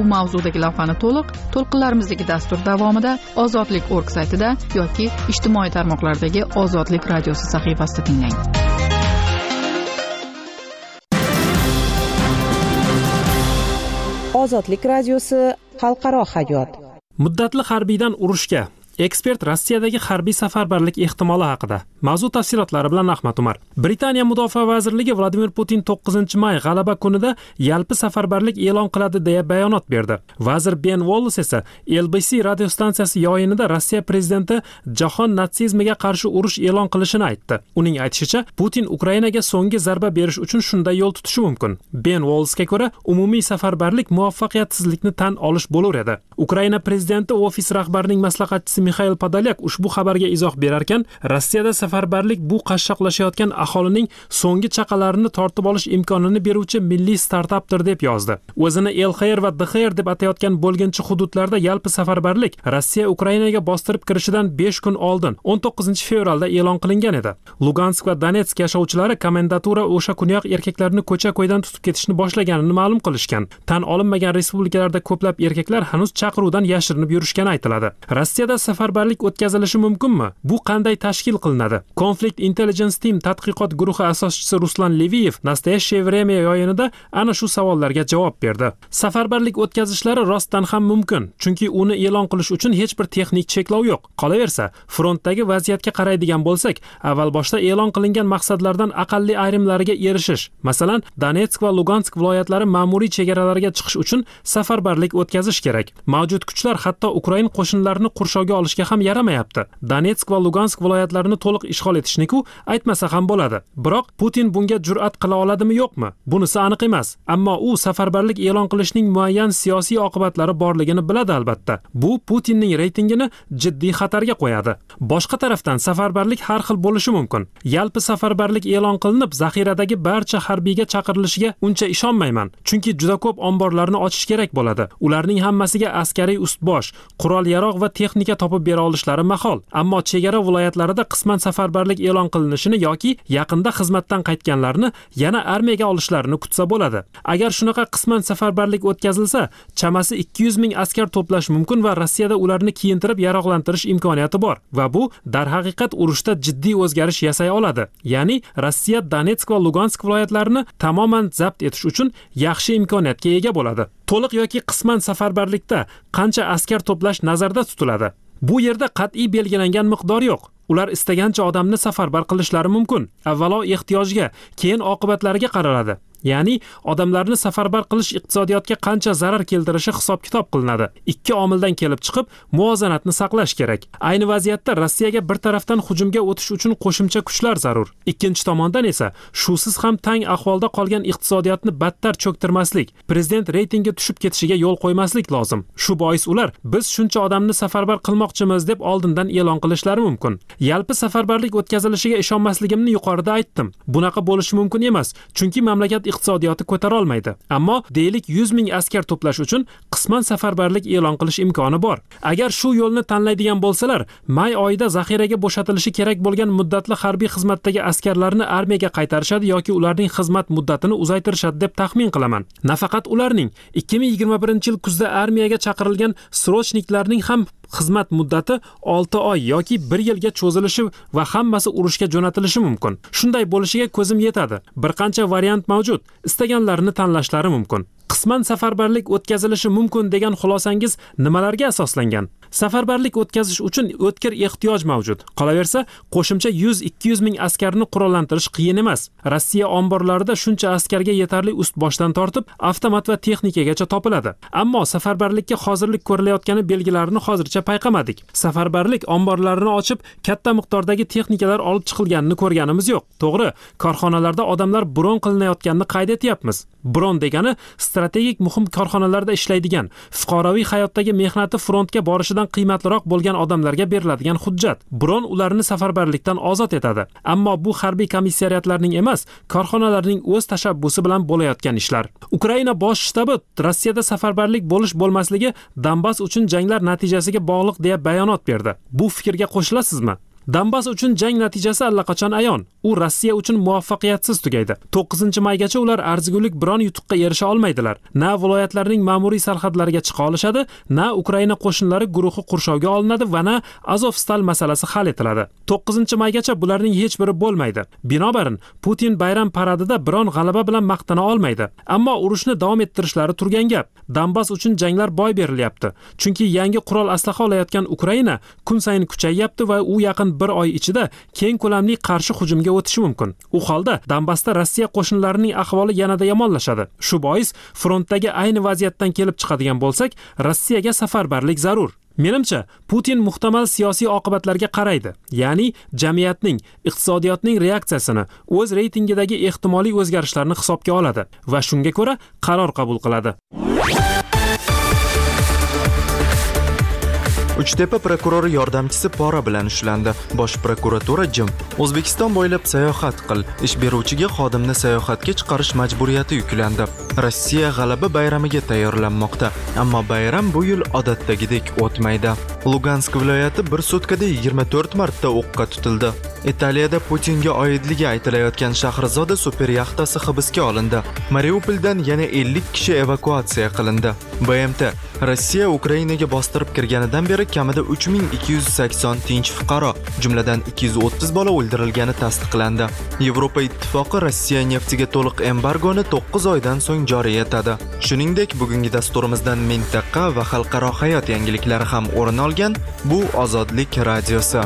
mavzudagi lavhani to'liq to'lqinlarimizdagi dastur davomida ozodlik nokta org saytida yoki ijtimoiy tarmoqlardagi Ozodlik radiosi sahifasida tinglang. Ozodlik radiosi xalqaro hayot. Muddatli harbiydan urushga. Ekspert Rossiyadagi harbiy safarbarlik ehtimoli haqida. Mavzu tafsilotlari bilan Ahmad Umar. Britaniya Mudofaa vazirligi Vladimir Putin to'qqizinchi may g'alaba kunida yalpi safarbarlik e'lon qiladi deya bayonot berdi. Vazir Ben Wallace esa L B C radiostansiyasi yo'yinida Rossiya prezidenti jahon natsizmiga qarshi urush e'lon qilishini aytdi. Uning aytishicha, Putin Ukrainaga so'nggi zarba berish uchun shunday yo'l tutishi mumkin. Ben Wallace'ga ko'ra, umumiy safarbarlik muvaffaqiyatsizlikni tan olish bo'lar edi. Ukraina prezidenti ofis rahbarining maslahatchisi Mikhail Podolyak ushbu xabarga izoh berar ekan, Rossiyada safarbarlik bu qashshoqlashayotgan aholining so'nggi chaqalarini tortib olish imkonini beruvchi milliy startapdir deb yozdi. O'zini El Xayr va D X R deb atayotgan bo'lginchi hududlarda yalpi safarbarlik Rossiya Ukrainaga bostirib kirishidan besh kun oldin o'n to'qqizinchi fevralda e'lon qilingan edi. Lugansk va Donetsk yashovchilari komendatura o'sha kuniyoq erkaklarni ko'cha-ko'ydan tutib ketishni boshlaganini ma'lum qilishgan. Tan olinmagan respublikalarda ko'plab erkaklar hanuz chaqiruvdan yashirinib yurishgani aytiladi. Rossiyada safarbarlik o'tkazilishi mumkinmi? Bu qanday tashkil qilinadi? Conflict Intelligence Team tadqiqot guruhi asoschisi Ruslan Leviyev Nastoyashcheye время yo'yinida ana shu savollarga javob berdi. Safarbarlik o'tkazishlari rostdan ham mumkin, chunki uni e'lon qilish uchun hech bir texnik cheklov yo'q. Qolaversa, frontdagi vaziyatga qaraydigan bo'lsak, avval boshda e'lon qilingan maqsadlardan aqalli ayrimlariga erishish, masalan, Donetsk va Lugansk viloyatlari ma'muriy chegaralariga chiqish uchun safarbarlik o'tkazish kerak. Mavjud kuchlar hatto Ukrain qo'shinlarini qurshovga olishga ham yaramayapti. Donetsk va Lugansk viloyatlarini to'liq ishg'ol etishni-ku aytmasa ham bo'ladi. Biroq Putin bunga jur'at qila oladimi yo'qmi? Bunisi aniq emas. Ammo u safarbarlik e'lon qilishning muayyan siyosiy oqibatlari borligini biladi albatta. Bu Putinning reytingini jiddiy xatarga qo'yadi. Boshqa tarafdan safarbarlik har xil bo'lishi mumkin. Yalpi safarbarlik e'lon qilinib, zaxiradagi barcha harbiyga chaqirilishiga uncha ishonmayman, chunki juda ko'p omborlarni ochish kerak bo'ladi. Ularning hammasiga askariy ustbosh, qurol-yarog' va texnika topib bera olishlari mahol. Ammo chegara viloyatlarida qisman safarbarlik e'lon qilinishini yoki yaqinda xizmatdan qaytganlarni yana armiyaga olishlarini kutsa bo'ladi. Agar shunaqa qisman safarbarlik o'tkazilsa, chamasi ikki yuz ming askar to'plash mumkin va Rossiyada ularni kiyintirib yaroqlantirish imkoniyati bor va bu darhaqiqat urushda jiddiy o'zgarish yasay oladi. Ya'ni Rossiya Donetsk va Lugansk viloyatlarini tamoman zabt etish uchun yaxshi imkoniyatga ega bo'ladi. To'liq yoki qisman safarbarlikda qancha askar to'plash nazarda tutiladi? Bu yerda qat'iy belgilangan miqdor yo'q. Ular istagancha odamni safarbar qilishlari mumkin. Avvalo ehtiyojga, keyin oqibatlariga qaraladi. Ya'ni odamlarni safarbar qilish iqtisodiyotga qancha zarar keltirishi hisob-kitob qilinadi. Ikki omildan kelib chiqib, muvozanatni saqlash kerak. Ayni vaziyatda Rossiyaga bir tarafdan hujumga o'tish uchun qo'shimcha kuchlar zarur. Ikkinchi tomondan esa shusiz ham tang ahvolda qolgan iqtisodiyotni battar cho'ktirmaslik, prezident reytingi tushib ketishiga yo'l qo'ymaslik lozim. Shu bois ular biz shuncha odamni safarbar qilmoqchimiz deb oldindan e'lon qilishlari mumkin. Yalpi safarbarlik o'tkazilishiga ishonmasligimni yuqorida aytdim. Bunaqa bo'lishi mumkin emas, chunki mamlakat iqtisodiyoti ko'tara olmaydi. Ammo deylik yuz ming askar to'plash uchun qisman safarbarlik e'lon qilish imkoni bor. Agar shu yo'lni tanlaydigan bo'lsalar, may oyida zaxiraga bo'shatilishi kerak bo'lgan muddatli harbiy xizmatdagi askarlarni armiyaga qaytarishadi yoki ularning xizmat muddatini uzaytirishadi deb taxmin qilaman. Nafaqat ularning, ikki ming yigirma birinchi yil kuzda armiyaga chaqirilgan srochniklarning ham xizmat muddati olti oy yoki bir yilga cho'zilishi va hammasi urushga jo'natilishi mumkin. Shunday bo'lishiga ko'zim yetadi. Bir qancha variant mavjud. Istaganlarini tanlashlari mumkin. Qisman safarbarlik o'tkazilishi mumkin degan xulosangiz nimalarga asoslangan? Safarbarlik o'tkazish uchun o'tkir ehtiyoj mavjud. Qolaversa, qo'shimcha yuz ikki yuz ming askarni qurollantirish qiyin emas. Rossiya omborlarida shuncha askarga yetarli ust-boshdan tortib, avtomat va texnikagacha topiladi. Ammo safarbarlikka hozirlik ko'rilayotgani belgilarini hozircha payqamadik. Safarbarlik omborlarini ochib, katta miqdordagi texnikalar olib chiqilganini ko'rganimiz yo'q. To'g'ri, korxonalarda odamlar bron qilinayotganini qayd etyapmiz. Bron degani strategik muhim korxonalarda ishlaydigan, fuqaroviy hayotdagi mehnati frontga borishidan qiymatliroq bo'lgan odamlarga beriladigan hujjat. Bron ularni safarbarlikdan ozod etadi. Ammo bu harbiy komissariyatlarning emas, korxonalarning o'z tashabbusi bilan bo'layotgan ishlar. Ukraina bosh shtabi Rossiyada safarbarlik bo'lish bo'lmasligi Donbass uchun janglar natijasiga bog'liq deya bayonot berdi. Bu fikrga qo'shilasizmi? Donbass uchun jang natijasi allaqachon ayon. U Rossiya uchun muvaffaqiyatsiz tugaydi. to'qqizinchi maygacha ular arzigulik biron yutuqqa erisha olmaydilar. Na viloyatlarning ma'muriy sarhadlariga chiqa olishadi, na Ukraina qo'shinlari guruhi qurshovga olinadi va na Azovstal masalasi hal etiladi. to'qqizinchi maygacha bularning hech biri bo'lmaydi. Binobarin, Putin bayram paradida biron g'alaba bilan maqtana olmaydi. Ammo urushni davom ettirishlari turgan gap. Donbass uchun janglar boy berilyapti. Chunki yangi qurol aslaha olayotgan Ukraina kun sayin kuchayyapti va u yaqin bir oy ichida keng ko'lamli qarshi hujumga o'tishi mumkin. U holda Donbassda Rossiya qo'shinlarining ahvoli yanada yomonlashadi. Shu bois frontdagi ayni vaziyatdan kelib chiqadigan bo'lsak, Rossiyaga safarbarlik zarur. Menimcha, Putin muhtamal siyosiy oqibatlarga qaraydi. Ya'ni jamiyatning, iqtisodiyotning reaksiyasini, o'z reytingidagi ehtimoliy o'zgarishlarni hisobga oladi va shunga ko'ra qaror qabul qiladi. Uchtepa prokurori yordamchisi pora bilan ushlandi. Bosh prokuratura jim. O'zbekiston bo'ylab sayohat qil. Ish beruvchiga xodimni sayohatga chiqarish majburiyati yuklandi. Rossiya g'alaba bayramiga tayyorlanmoqda, ammo bayram bu yil odatdagidek o'tmaydi. Lugansk viloyati bir sutkada yigirma to'rt marta o'qqa tutildi. Italiyada Putinga oidligi aytilayotgan Shahrizoda super yaxtasi hibsga olindi. Mariupoldan yana ellik kishi evakuatsiya qilindi. B M T Rossiya Ukrainaga bostirib kirganidan beri kamida uch ming ikki yuz sakson tinch fuqaro, jumladan ikki yuz o'ttiz bola o'ldirilgani tasdiqlandi. Yevropa ittifoqi Rossiya neftiga to'liq embargoni to'qqiz oydan so'ng joriy etadi. Shuningdek, bugungi dasturimizdan mintaqa va xalqaro hayot yangiliklari ham o'rin olgan. Bu Ozodlik radiosi.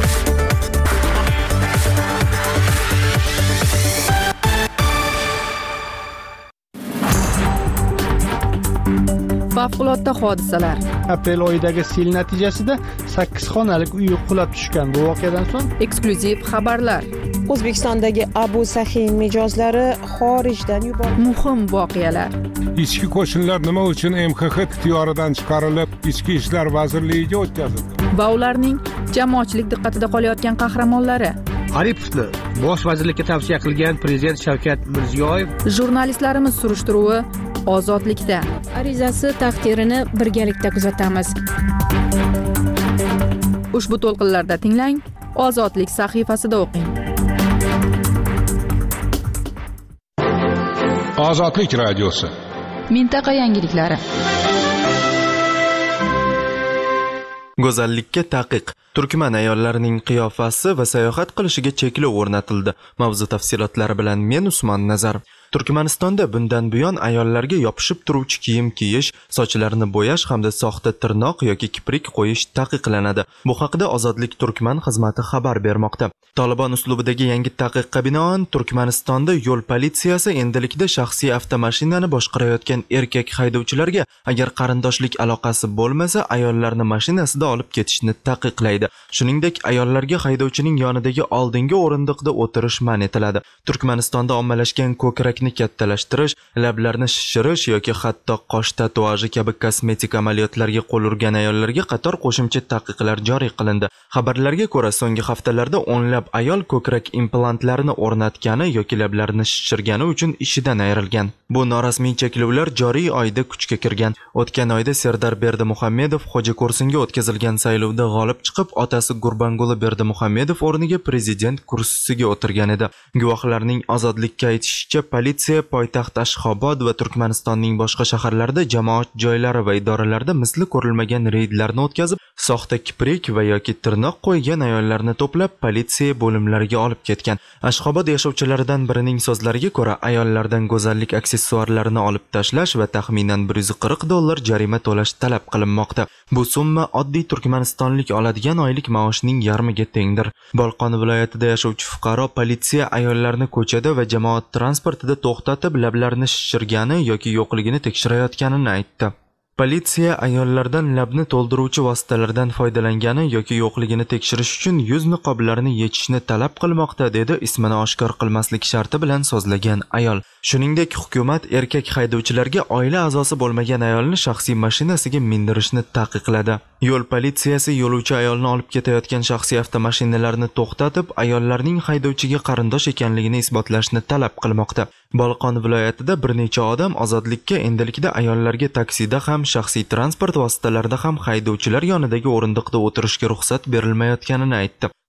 Favqulodda hodisalar. Aprel oyidagi sel natijasida sakkiz xonalik uy qulab tushgan. Bu voqeadan so'ng eksklyuziv xabarlar. O'zbekistondagi Abu Sahin mijozlari xorijdan yuborildi. Muhim voqealar. Ichki qo'shinlar nima uchun M X X ixtiyoridan chiqarilib, Ichki ishlar vazirligiga o'tkazildi? Va ularning jamoatchilik diqqatida qolayotgan qahramonlari. Aripovni bosh vazirlikka tavsiya qilgan prezident Shavkat Mirziyoyev. Jurnalistlarimiz surishtiruvi Ozodlikda. Arizasi taqdirini birgalikda kuzatamiz. Ushbu to'lqinlarda tinglang, Ozodlik sahifasida o'qing. Ozodlik radiosi. Mintaqa yangiliklari. Go'zallikka taqiq. Turkman ayollarining qiyofasi va sayohat qilishiga cheklov o'rnatildi. Mavzu tafsilotlari bilan men Usmon Nazar. Turkmanistonda bundan buyon ayollarga yopishib turuvchi kiyim kiyish, sochlarini bo'yash hamda soxta tirnoq yoki kiprik qo'yish taqiqlanadi. Bu haqida Ozodlik Turkman xizmati xabar bermoqda. Taliban uslubidagi yangi taqiqqa binoan Turkmanistonda yo'l politsiyasi endilikda shaxsiy avtomashinani boshqarayotgan erkak haydovchilarga agar qarindoshlik aloqasi bo'lmasa, ayollarni mashinasida olib ketishni taqiqlaydi. Shuningdek, ayollarga haydovchining yonidagi oldingi o'rindiqda o'tirish man etiladi. Turkmanistonda ommalashgan ko'krak kattalashtirish, lablarni shishirish yoki hatto qosh tatuaji kabi kosmetik amaliyotlarga qo'l urgan ayollarga qator qo'shimcha taqiqlar joriy qilindi. Xabarlarga ko'ra, so'nggi haftalarda o'nlab ayol ko'krak implantlarini o'rnatgani yoki lablarini shishirgani uchun ishidan ayrilgan. Bu norasmiy cheklovlar joriy oyda kuchga kirgan. O'tgan oyda Serdar Berdimuhamedov Xo'jako'rsinga o'tkazilgan saylovda g'olib chiqib, otasi Gurbanguli Berdimuhamedov o'rniga prezident kursisiga o'tirgan edi. Guvohlarning Ozodlikka aytishicha, politsiya poytaxt Ashxobod va Turkmanistonning boshqa shaharlarida jamoat joylari va idoralarda misli ko'rilmagan reydlarni o'tkazib, soxta kiprik va yoki tirnoq qo'ygan ayollarni to'plab politsiya bo'limlariga olib ketgan. Ashxobod yashovchilaridan birining so'zlariga ko'ra, ayollardan go'zallik aksessuarlarini olib tashlash va taxminan bir yuz qirq dollar jarima to'lash talab qilinmoqda. Bu summa oddiy turkmanistonlik oladigan oylik maoshning yarmiga tengdir. Bolqon viloyatida yashovchi fuqaro politsiya ayollarni ko'chada va jamoat transportida to'xtatib, lablarini shishirgani yoki yo'qligini tekshirayotganini aytdi. Politsiya ayollardan labni to'ldiruvchi vositalardan foydalangani yoki yo'qligini tekshirish uchun yuz niqoblarini yechishni talab qilmoqda, dedi ismini oshkor qilmaslik sharti bilan so'zlagan ayol. Shuningdek, hukumat erkak haydovchilarga oila a'zosi bo'lmagan ayolni shaxsiy mashinasiga mindirishni taqiqladi. Yo'l politsiyasi yo'lovchi ayolni olib ketayotgan shaxsiy avtomashinalarni to'xtatib, ayollarning haydovchiga qarindosh ekanligini isbotlashni talab qilmoqda. Bolqon viloyatida bir necha odam Ozodlikka endilikda ayollarga taksida ham, shaxsiy transport vositalarida ham haydovchilar yonidagi o'rindiqda o'tirishga ruxsat berilmayotganini aytdi.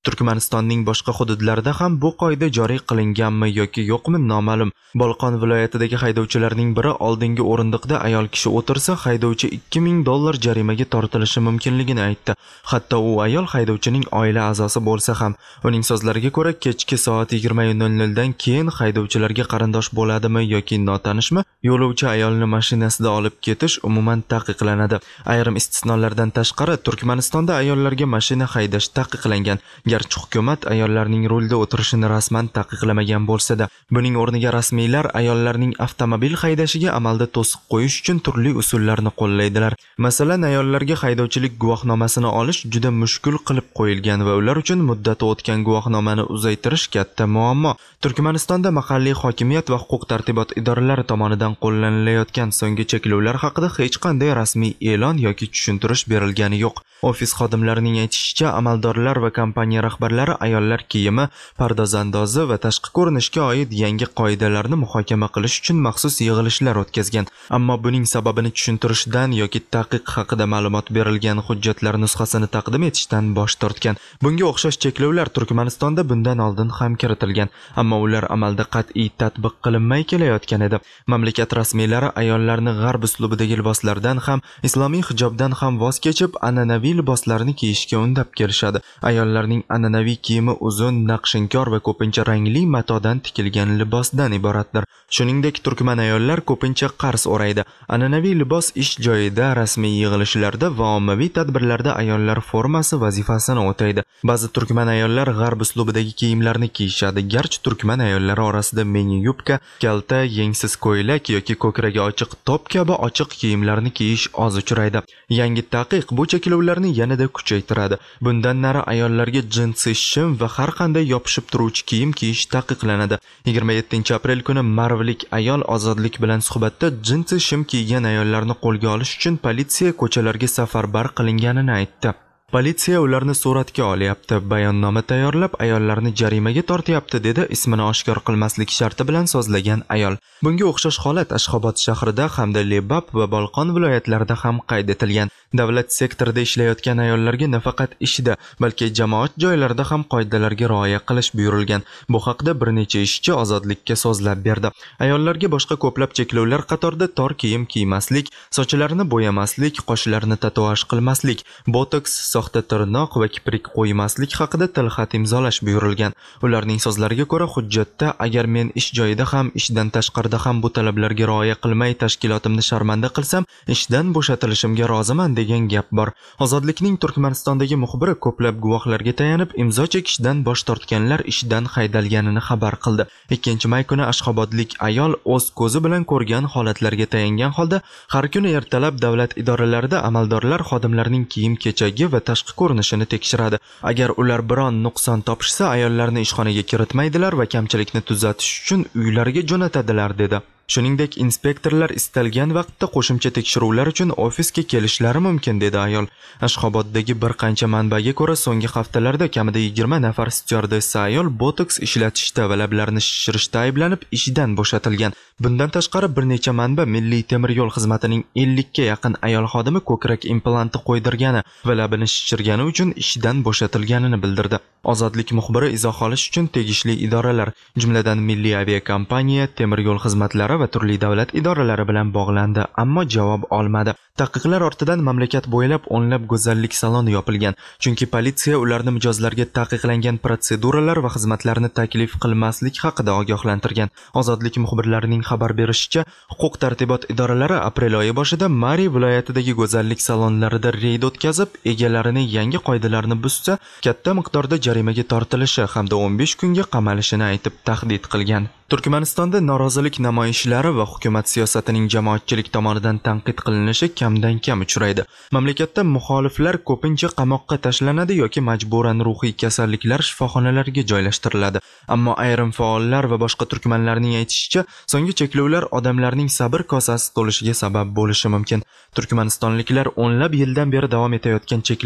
Turkmanistonning boshqa hududlarida ham bu qoida joriy qilinganmi yoki yo'qmi noma'lum. Bolqon viloyatidagi haydovchilarning biri oldingi o'rindiqda ayol kishi o'tirsa, haydovchi ikki ming dollar jarimaga tortilishi mumkinligini aytdi. Hatto u ayol haydovchining oila a'zosi bo'lsa ham. Uning so'zlariga ko'ra, kechki soat yigirma nol nol dan keyin haydovchilarga qarindosh bo'ladimi yoki notanishmi, yo'lovchi ayolni mashinasida olib ketish umuman taqiqlanadi. Ayrim istisnolardan tashqari Turkmanistonda ayollarga mashina haydash taqiqlangan. Garchi hukumat ayollarning rulda o'tirishini rasman taqiqlamagan bo'lsa-da, buning o'rniga rasmiylar ayollarning avtomobil haydashiga amalda to'siq qo'yish uchun turli usullarni qo'llaydilar. Masalan, ayollarga haydovchilik guvohnomasini olish juda mushkul qilib qo'yilgan va ular uchun muddati o'tgan guvohnomani uzaytirish katta muammo. Turkmanistonda mahalliy hokimiyat va huquq-tartibot idoralari tomonidan qo'llanilayotgan so'nggi cheklovlar haqida hech qanday rasmiy e'lon yoki tushuntirish berilgani yo'q. Ofis xodimlarining aytishicha, amaldorlar va kompaniya rahbarlari ayollar kiyimi, pardozandozi va tashqi ko'rinishga oid yangi qoidalarni muhokama qilish uchun maxsus yig'ilishlar o'tkazgan. Ammo buning sababini tushuntirishdan yoki taqiq haqida ma'lumot berilgan hujjatlar nusxasini taqdim etishdan bosh tortgan. Bunga o'xshash cheklovlar Turkmanistonda bundan oldin ham kiritilgan, ammo ular amalda qat'iy tatbiq qilinmay kelayotgan edi. Mamlakat rasmiylari ayollarni g'arb uslubidagi liboslardan ham, islomiy hijobdan ham voz kechib, an'anaviy liboslarni kiyishga undab kelishadi. Ayollarning an'anaviy kiyimi uzun, naqshinkor va ko'pincha rangli matodan tikilgan libosdan iboratdir. Shuningdek, turkman ayollar ko'pincha qars o'raydi. An'anaviy libos ish joyida, rasmiy yig'ilishlarda va ommaviy tadbirlarda ayollar formasi vazifasini o'taydi. Ba'zi turkman ayollar g'arb uslubidagi kiyimlarni kiyishadi. Garchi turkman ayollari orasida mini yubka, kalta, yengsiz ko'ylak yoki ko'kragi ochiq top kabi ochiq kiyimlarni kiyish oz uchraydi. Yangi taqiq bu cheklovlarni yanada kuchaytiradi. Bundan nari ayollarga jinsi shim va har qanday yopishib turuvchi kiyim kiyish taqiqlanadi. yigirma yettinchi aprel kuni Marvlik ayol ozodlik bilan suhbatda jinsi shim kiygan ayollarni qo'lga olish uchun politsiya ko'chalarga safarbar qilinganini aytdi. Politsiya ularni suratga olyapti, bayonnoma tayyorlab ayollarni jarimaga tortyapti, dedi ismini oshkor qilmaslik sharti bilan so'zlagan ayol. Bunga o'xshash holat Ashxobod shahrida hamda Lebap va Bolqon viloyatlarida ham qayd etilgan. Davlat sektorida ishlayotgan ayollarga nafaqat ishda, balki jamoat joylarida ham qoidalarga rioya qilish buyurilgan. Bu haqda bir necha ishchi ozodlikka so'zlab berdi. Ayollarga boshqa ko'plab cheklovlar qatorida tor kiyim kiymaslik, sochlarini bo'yamaslik, qoshlarini tatuaj qilmaslik, botoks, soxta tirnoq va kiprik qo'ymaslik haqida tilxat imzolash buyurilgan. Ularning so'zlariga ko'ra, hujjatda agar men ish joyida ham, ishdan tashqarida ham bu talablarga rioya qilmay tashkilotimni sharmanda qilsam, ishdan bo'shatilishimga roziman degan gap bor. Ozodlikning Turkmanistondagi muxbiri ko'plab guvohlarga tayanib imzo chekishdan bosh tortganlar ishdan haydalganini xabar qildi. ikkinchi may kuni Ashxobodlik ayol o'z ko'zi bilan ko'rgan holatlarga tayangan holda har kuni ertalab davlat idoralarida amaldorlar xodimlarning kiyim-kechagi va tashqi ko'rinishini tekshiradi. Agar ular biron nuqson topishsa, ayollarni ishxonaga kiritmaydilar va kamchilikni tuzatish uchun uylariga jo'natadilar, dedi. Shuningdek, inspektorlar istalgan vaqtda qo'shimcha tekshiruvlar uchun ofisga kelishlari mumkin, dedi ayol. Ashxoboddagi bir qancha manbaga ko'ra, so'nggi haftalarda kamida yigirma nafar styuardessa ayol botoks ishlatishda va lablarini shishirishda ayblanib ishdan bo'shatilgan. Bundan tashqari bir necha manba Milliy temir yo'l xizmatining ellikka yaqin ayol xodimi ko'krak implanti qo'ydirgani va labini shishirgani uchun ishdan bo'shatilganini bildirdi. Ozodlik muxbiri izoh olish uchun tegishli idoralar, jumladan Milliy aviakompaniya, temir yo'l xizmatlari va turli davlat idoralari bilan bog'landi, ammo javob olmadi. Taqiqlar ortidan mamlakat bo'ylab o'nlab go'zallik saloni yopilgan, chunki politsiya ularni mijozlarga taqiqlangan protseduralar va xizmatlarni taklif qilmaslik haqida ogohlantirgan. Ozodlik muxbirlarining xabar berishicha, huquq-tartibot idoralari aprel oyi boshida Mari viloyatidagi go'zallik salonlarida reyd o'tkazib, egalarini yangi qoidalarni buzsa, katta miqdorda jarimaga tortilishi hamda o'n besh kunga qamalishini aytib tahdid qilgan. Turkmanistonda norozilik namoyishlari va hukumat siyosatining jamoatchilik tomonidan tanqid qilinishi kamdan kam uchraydi. Mamlakatda muxoliflar ko'pincha qamoqqa tashlanadi yoki majburan ruhiy kasalliklar shifoxonalariga joylashtiriladi. Ammo ayrim faollar va boshqa turkmanlarning aytishicha, so'nggi cheklovlar odamlarning sabr kosasi to'lishiga sabab bo'lishi mumkin. Turkmanistonliklar o'nlab yildan beri davom etayotgan cheklov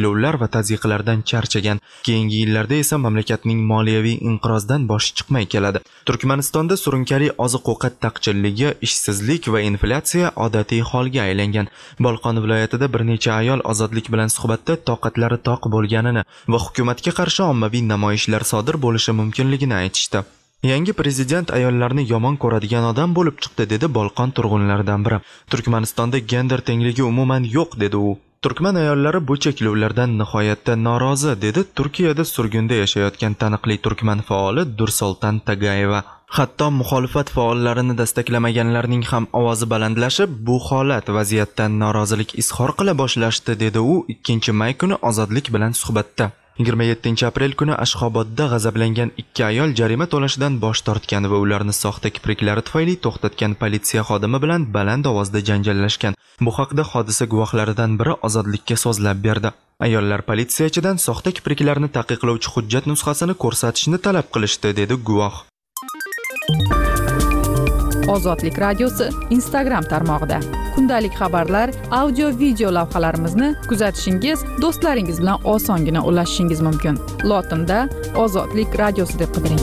cheklovlar va tazyiqlardan charchagan. Keyingi yillarda esa mamlakatning moliyaviy inqirozdan boshi chiqmay keladi. Turkmanistonda surunkali oziq-ovqat taqchilligi, ishsizlik va inflyatsiya odatiy holga aylangan. Bolqon viloyatida bir necha ayol ozodlik bilan suhbatda toqatlari toq bo'lganini va hukumatga qarshi ommaviy namoyishlar sodir bo'lishi mumkinligini aytishdi. Yangi prezident ayollarni yomon ko'radigan odam bo'lib chiqdi, dedi Bolqon turg'unlaridan biri. Turkmanistonda gender tengligi umuman yo'q, dedi u. Turkman ayollari bu cheklovlardan nihoyatda norozi, dedi Turkiyada surgunda yashayotgan taniqli turkman faoli Dursoltan Tagayeva. Hatto muxolifat faollarini dastaklamaganlarning ham ovozi balandlashib, bu holat vaziyatdan norozilik izhor qila boshlashdi, dedi u ikkinchi may kuni ozodlik bilan suhbatda. yigirma yettinchi aprel kuni Ashxobodda g'azablangan ikki ayol jarima to'lashdan bosh tortgan va ularni soxta kipriklari tufayli to'xtatgan politsiya xodimi bilan baland ovozda janjallashgan. Bu haqda hodisa guvohlaridan biri ozodlikka so'zlab berdi. Ayollar politsiyachidan soxta kipriklarni taqiqlovchi hujjat nusxasini ko'rsatishni talab qilishdi, dedi guvoh. Ozodlik radiosi Instagram tarmog'ida kundalik xabarlar, audio video lavhalarimizni kuzatishingiz, do'stlaringiz bilan osongina ulashishingiz mumkin. Lotinda Ozodlik radiosi deb qidiring.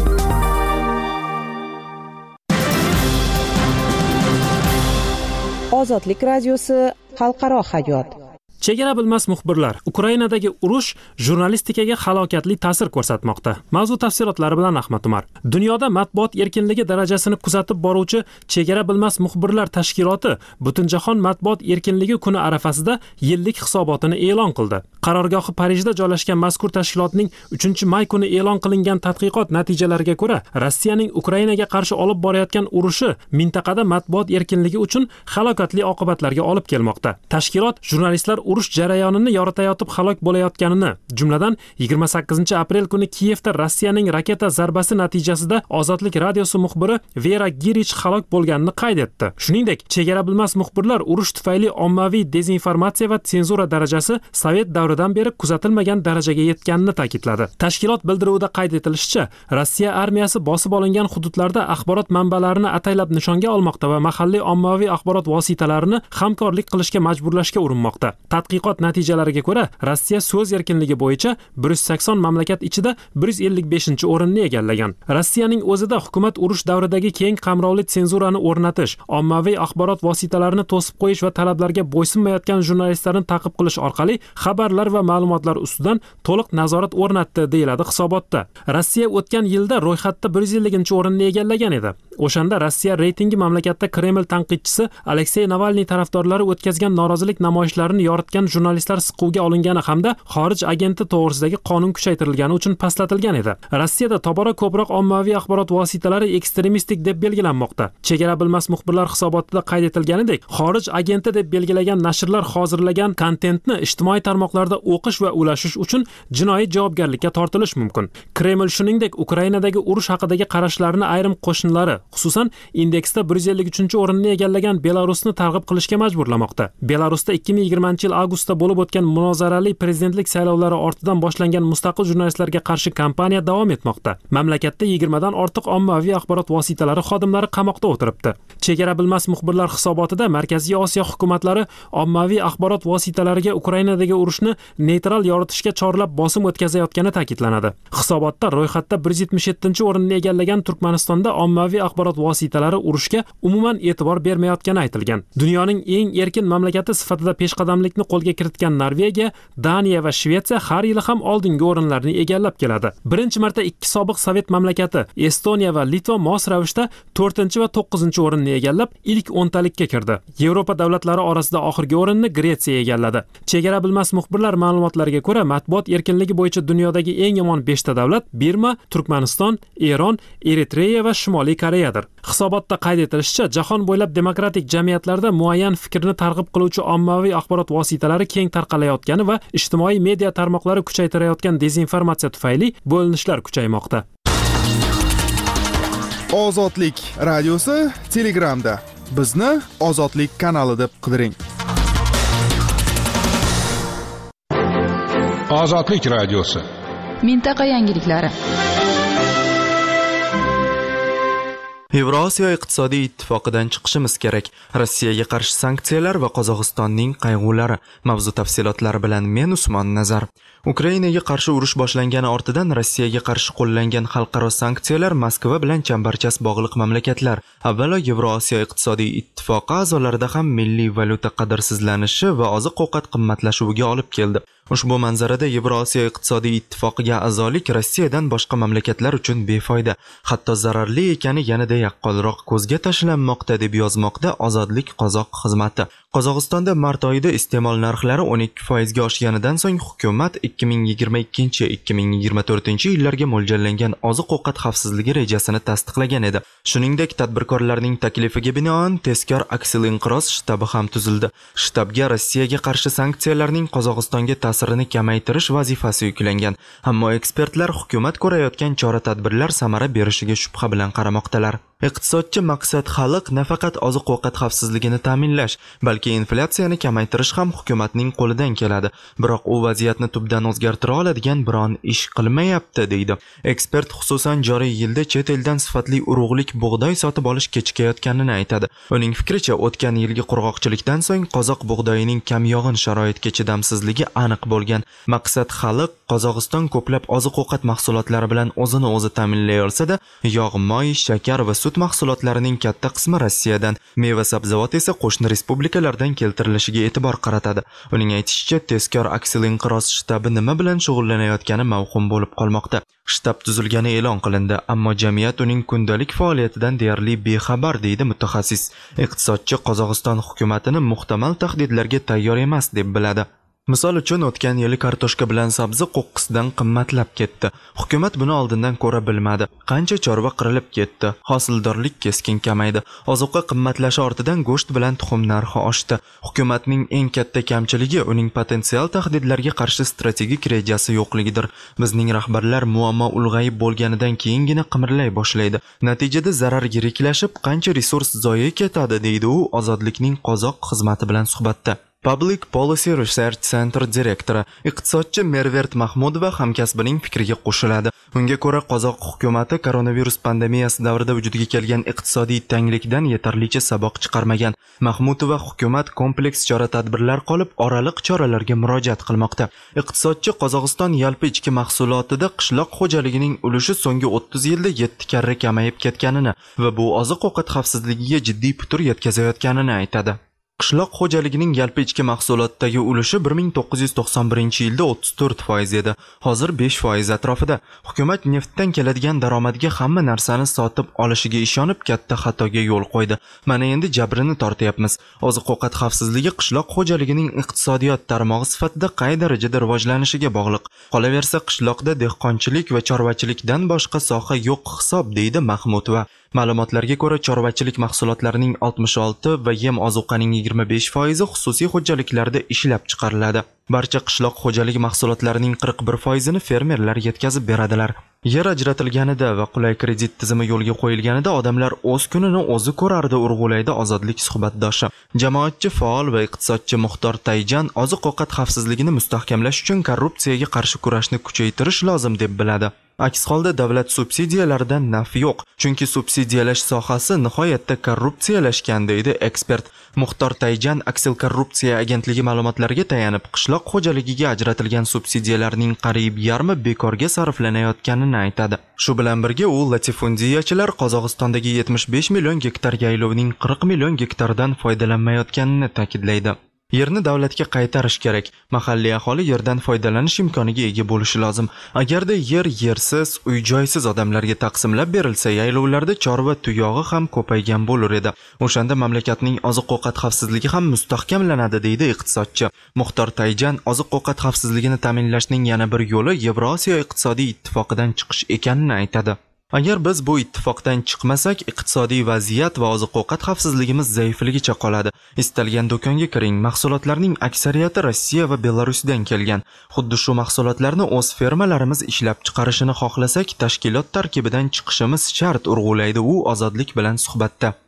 Ozodlik radiosi xalqaro hayot. Chegara bilmas muxbirlar. Ukrainadagi urush jurnalistikaga halokatli ta'sir ko'rsatmoqda. Mavzu tafsilotlari bilan Ahmad Umar. Dunyoda matbuot erkinligi darajasini kuzatib boruvchi Chegara bilmas muxbirlar tashkiloti Butunjahon matbuot erkinligi kuni arafasida yillik hisobotini e'lon qildi. Qarorgohi Parijda joylashgan mazkur tashkilotning uchinchi may kuni e'lon qilingan tadqiqot natijalariga ko'ra, Rossiyaning Ukrainaga qarshi olib borayotgan urushi mintaqada matbuot erkinligi uchun halokatli oqibatlarga olib kelmoqda. Tashkilot jurnalistlar urush jarayonini yoritayotib halok bo'layotganini, jumladan yigirma sakkizinchi aprel kuni Kiyevda Rossiyaning raketa zarbasi natijasida Ozodlik radiosi muxbiri Vera Girich halok bo'lganini qayd etdi. Shuningdek, chegara bilmas muxbirlar urush tufayli ommaviy dezinformatsiya va senzura darajasi Sovet davridan beri kuzatilmagan darajaga yetganini ta'kidladi. Tashkilot bildiruvida qayd etilishicha, Rossiya armiyasi bosib olingan hududlarda axborot manbalarini ataylab nishonga olmoqda va mahalliy ommaviy axborot vositalarini hamkorlik qilishga majburlashga urinmoqda. Tadqiqot natijalariga ko'ra, Rossiya so'z erkinligi bo'yicha bir yuz sakson mamlakat ichida bir yuz ellik beshinchi o'rinni egallagan. Rossiyaning o'zida hukumat urush davridagi keng qamrovli senzurani o'rnatish, ommaviy axborot vositalarini to'sib qo'yish va talablarga bo'ysunmayotgan jurnalistlarni ta'qib qilish orqali xabarlar va ma'lumotlar ustidan to'liq nazorat o'rnatdi, deyiladi hisobotda. Rossiya o'tgan yilda ro'yxatda bir yuz elliginchi o'rinni egallagan edi. O'shanda Rossiya reytingi mamlakatda Kreml tanqidchisi Aleksey Navalniy tarafdorlari o'tkazgan norozilik namoyishlarini yoritgan jurnalistlar siquvga olingani hamda xorij agenti to'g'risidagi qonun kuchaytirilgani uchun pastlatilgan edi. Rossiyada tobora ko'proq ommaviy axborot vositalari ekstremistik deb belgilanmoqda. Chegara bilmas muxbirlar hisobotida qayd etilganidek, xorij agenti deb belgilagan nashrlar hozirlagan kontentni ijtimoiy tarmoqlarda o'qish va ulashish uchun jinoiy javobgarlikka tortilish mumkin. Kreml shuningdek Ukrainadagi urush haqidagi qarashlarini ayrim qo'shnilari, xususan indeksda bir yuz ellik uchinchi o'rinni egallagan Belarusni targ'ib qilishga majburlamoqda. Belarusda ikki ming yigirmanchi yil avgustda bo'lib o'tgan munozarali prezidentlik saylovlari ortidan boshlangan mustaqil jurnalistlarga qarshi kampaniya davom etmoqda. Mamlakatda yigirmadan ortiq ommaviy axborot vositalari xodimlari qamoqda o'tiribdi. Chegara bilmas muxbirlar hisobotida Markaziy Osiyo hukumatlari ommaviy axborot vositalariga Ukrainadagi urushni neytral yoritishga chorlab bosim o'tkazayotgani ta'kidlanadi. Hisobotda ro'yxatda bir yuz yetmish yettinchi o'rinni egallagan Turkmanistonda ommaviy axborot vositalari urushga umuman e'tibor bermayotgani aytilgan. Dunyoning eng erkin mamlakati sifatida peshqadamlikni qo'lga kiritgan Norvegiya, Daniya va Shvetsiya har yili ham oldingi o'rinlarni egallab keladi. Birinchi marta ikki sobiq Sovet mamlakati Estoniya va Litva mos ravishda to'rtinchi va to'qqizinchi o'rinni egallab, ilk o'ntalikka kirdi. Yevropa davlatlari orasida oxirgi o'rinni Gretsiya egalladi. Chegara bilmas muxbirlar ma'lumotlariga ko'ra, matbuot erkinligi bo'yicha dunyodagi eng yomon beshta davlat Birma, Turkmaniston, Eron, Eritreya va Shimoliy Koreyadir. Hisobotda qayd etilishicha, jahon bo'ylab demokratik jamiyatlarda muayyan fikrni targ'ib qiluvchi ommaviy axborot vositalari keng tarqalayotgani va ijtimoiy media tarmoqlari kuchaytirayotgan dezinformatsiya tufayli bo'linishlar kuchaymoqda. Ozodlik radiosi Telegramda. Bizni Ozodlik kanali deb qidiring. Ozodlik radiosi. Mintaqa yangiliklari. Yevrosiyo iqtisodiy ittifoqidan chiqishimiz kerak. Rossiyaga qarshi sanksiyalar va Qozog'istonning qayg'ulari. Mavzu tafsilotlari bilan men Usmon Nazar. Ukrainaga qarshi urush boshlangani ortidan Rossiyaga qarshi qo'llangan xalqaro sanksiyalar Moskva bilan chambarchas bog'liq mamlakatlar, avvalo Yevrosiyo iqtisodiy ittifoqi a'zolarida ham milliy valyuta qadrsizlanishi va oziq-ovqat qimmatlashuviga olib keldi. Ushbu manzarada Yevrosiyo iqtisodiy ittifoqiga a'zolik Rossiyadan boshqa mamlakatlar uchun befoyda, hatto zararli ekani yanada yaqqolroq ko'zga tashlanmoqda deb yozmoqda Ozodlik Qozoq xizmati. Qozog'istonda mart oyida iste'mol narxlari o'n ikki foiz ga oshganidan so'ng hukumat ikki ming yigirma ikkinchi - ikki ming yigirma to'rtinchi yillarga mo'ljallangan oziq-ovqat xavfsizligi rejasini tasdiqlagan edi. Shuningdek, tadbirkorlarning taklifiga binoan tezkor aksil-inqiroz shtabi ham tuzildi. Shtabga Rossiyaga qarshi sanksiyalarning Qozog'istonga ta'sirini kamaytirish vazifasi yuklangan. Ammo ekspertlar hukumat ko'rayotgan chora-tadbirlar samara berishiga shubha bilan qaramoqdalar. Iqtisodchi maqsad xalq nafaqat oziq-ovqat xavfsizligini ta'minlash, balki inflyatsiyani kamaytirish ham hukumatning qo'lidan keladi. Biroq u vaziyatni tubdan o'zgartira oladigan biron ish qilmayapti, deydi. Ekspert xususan joriy yilda chet eldan sifatli urug'lik bug'doy sotib olish kechikayotganini aytadi. Uning fikricha, o'tgan yilgi qurg'oqchilikdan so'ng qozoq bug'doyining kamyog'in sharoitga chidamsizligi aniq bo'lgan. Maqsad xalq Qozog'iston ko'plab oziq-ovqat mahsulotlari bilan o'zini o'zi ta'minlay olsa-da, yog', moy, shakar va sut mahsulotlarining katta qismi Rossiyadan, meva-sabzavot esa qo'shni respublikalardan keltirilishiga e'tibor qaratadi. Uning aytishicha, tezkor aksil-inqiroz shtabi nima bilan shug'ullanayotgani mavhum bo'lib qolmoqda. Shtab tuzilgani e'lon qilindi, ammo jamiyat uning kundalik faoliyatidan deyarli bexabar, deydi mutaxassis. Iqtisodchi Qozog'iston hukumatini muhtamal tahdidlarga tayyor emas deb biladi. Misol uchun, o'tgan yili kartoshka bilan sabzi qo'qqisdan qimmatlab ketdi. Hukumat buni oldindan ko'ra bilmadi. Qancha chorva qirilib ketdi. Hosildorlik keskin kamaydi. Ozuqa qimmatlashi ortidan go'sht bilan tuxum narxi oshdi. Hukumatning eng katta kamchiligi uning potensial tahdidlarga qarshi strategik rejasi yo'qligidir. Bizning rahbarlar muammo ulg'ayib bo'lganidan keyingina qimirlay boshlaydi. Natijada zarar yiriklashib, qancha resurs zoye ketadi, deydi u Ozodlikning Qozoq xizmati bilan suhbatda. Public Policy Research Center direktori, iqtisodchi Mervert Mahmudova hamkasbining fikriga qo'shiladi. Unga ko'ra, Qozoq hukumati koronavirus pandemiyasi davrida vujudga kelgan iqtisodiy tanglikdan yetarlicha saboq chiqarmagan. Mahmudova hukumat kompleks chora-tadbirlar qolib, oraliq choralarga murojaat qilmoqda. Iqtisodchi Qozog'iston yalpi ichki mahsulotida qishloq xo'jaligining ulushi so'nggi o'ttiz yilda yetti karra kamayib ketganini va bu oziq-ovqat xavfsizligiga jiddiy putur yetkazayotganini aytadi. Qishloq xo'jaligining yalpi ichki mahsulotdagi ulushi bir ming to'qqiz yuz to'qson birinchi yilda o'ttiz to'rt foiz edi. Hozir besh foiz atrofida. Hukumat neftdan keladigan daromadga hamma narsani sotib olishiga ishonib katta xatoga yo'l qo'ydi. Mana endi jabrini tortyapmiz. Oziq-ovqat xavfsizligi qishloq xo'jaligining iqtisodiyot tarmog'i sifatida qay darajada rivojlanishiga bog'liq. Qolaversa, qishloqda dehqonchilik va chorvachilikdan boshqa soha yo'q hisob, deydi Mahmudova. Ma'lumotlarga ko'ra, chorvachilik mahsulotlarining oltmish olti va yem ozuqaning yigirma besh foizi xususiy xo'jaliklarda ishlab chiqariladi. Barcha qishloq xo'jaligi mahsulotlarining qirq bir foizini fermerlar yetkazib beradilar. Yer ajratilganida va qulay kredit tizimi yo'lga qo'yilganida odamlar o'z kunini o'zi ko'rardi, urg'ulaydi Ozodlik suhbatdoshi. Jamoatchi faol va iqtisodchi Muxtor Tayjan oziq-ovqat xavfsizligini mustahkamlash uchun korrupsiyaga qarshi kurashni kuchaytirish lozim deb biladi. Aks holda davlat subsidiyalaridan naf yo'q, chunki subsidiyalash sohasi nihoyatda korrupsiyalashgan, deydi ekspert. Muxtor Tayjan Aksil korrupsiya agentligi ma'lumotlariga tayanib, qishloq xo'jaligiga ajratilgan subsidiyalarning qariyb yarmi bekorga sarflanayotganini aytadi. Shu bilan birga u latifundiyachilar Qozog'istondagi yetmish besh million gektar yaylovning qirq million gektaridan foydalanmayotganini ta'kidlaydi. Yerni davlatga qaytarish kerak. Mahalliy aholi yerdan foydalanish imkoniga ega bo'lishi lozim. Agarda yer yersiz, uy-joysiz odamlarga taqsimlab berilsa, yaylovlarda chorva tuyog'i ham ko'paygan bo'lar edi. O'shanda mamlakatning oziq-ovqat xavfsizligi ham mustahkamlanadi, deydi iqtisodchi. Muxtor Tayjan oziq-ovqat xavfsizligini ta'minlashning yana bir yo'li Yevrosiyo iqtisodiy ittifoqidan chiqish ekanini aytadi. Agar biz bu ittifoqdan chiqmasak, iqtisodiy vaziyat va oziq-ovqat xavfsizligimiz zaifligicha qoladi. Istalgan do'konga kiring, mahsulotlarning aksariyati Rossiya va Belarusdan kelgan. Xuddi shu mahsulotlarni o'z fermalarimiz ishlab chiqarishini xohlasak, tashkilot tarkibidan chiqishimiz shart, urg'ulaydi u Ozodlik bilan suhbatda.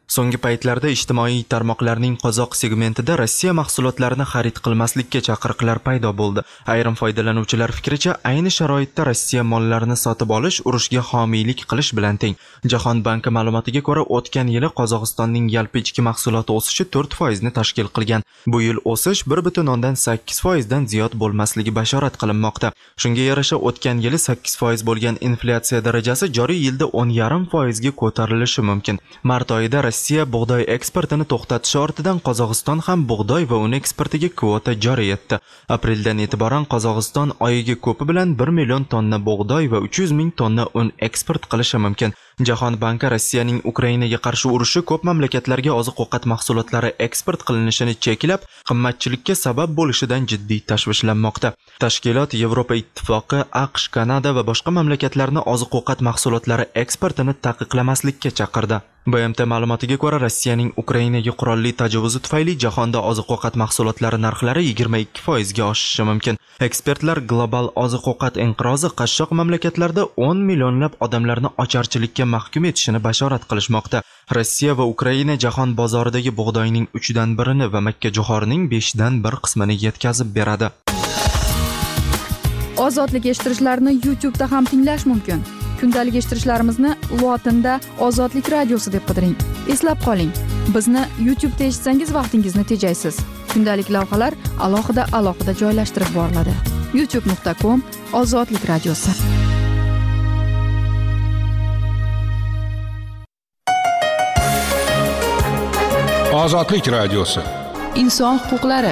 So'nggi paytlarda ijtimoiy tarmoqlarning qozoq segmentida Rossiya mahsulotlarini xarid qilmaslikka chaqiriqlar paydo bo'ldi. Ayrim foydalanuvchilar fikricha, ayni sharoitda Rossiya mollarini sotib olish urushga homiylik qilish bilan teng. Jahon banki ma'lumotiga ko'ra, o'tgan yili Qozog'istonning yalpi ichki mahsuloti o'sishi to'rt foiz ni tashkil qilgan. Bu yil o'sish bir butun o'ndan sakkiz foiz dan ziyod bo'lmasligi bashorat qilinmoqda. Shunga yarasha o'tgan yili sakkiz foiz bo'lgan inflyatsiya darajasi joriy yilda o'n yarim foiz ga ko'tarilishi mumkin. Mart oyida Rossiya bug'doy eksportini to'xtatishi ortidan Qozog'iston ham bug'doy va un eksportiga kvota joriy etdi. Apreldan e'tiboran Qozog'iston oyiga ko'pi bilan bir million tonna bug'doy va uch yuz ming tonna un eksport qilishi mumkin. Jahon banki Rossiyaning Ukrainaga qarshi urushi ko'p mamlakatlarga oziq-ovqat mahsulotlari eksport qilinishini cheklab, qimmatchilikka sabab bo'lishidan jiddiy tashvishlanmoqda. Tashkilot Yevropa Ittifoqi, AQSh, Kanada va boshqa mamlakatlarni oziq-ovqat mahsulotlari eksportini taqiqlamaslikka chaqirdi. B M T ma'lumotiga ko'ra, Rossiyaning Ukrainaga qurolli tajovuzi tufayli jahonda oziq-ovqat mahsulotlari narxlari yigirma ikki foiz ga oshishi mumkin. Ekspertlar global oziq-ovqat inqirozi qashshoq mamlakatlarda o'n millionlab odamlarni ocharchilikka mahkum etishini bashorat qilishmoqda. Rossiya va Ukraina jahon bozoridagi bug'doyning uchdan birini va makkajo'xorining beshdan bir qismini yetkazib beradi. Ozodlik eshittirishlarni YouTube da ham tinglash mumkin. Kundalik eshittirishlarimizni lotinda Ozodlik radiosi deb qidiring. Eslab qoling, bizni YouTube da eshitsangiz vaqtingizni tejaysiz. Kundalik lavhalar alohida alohida joylashtirib boriladi. youtube nuqta com Ozodlik radiosi. Ozodlik radiosi. Inson huquqlari.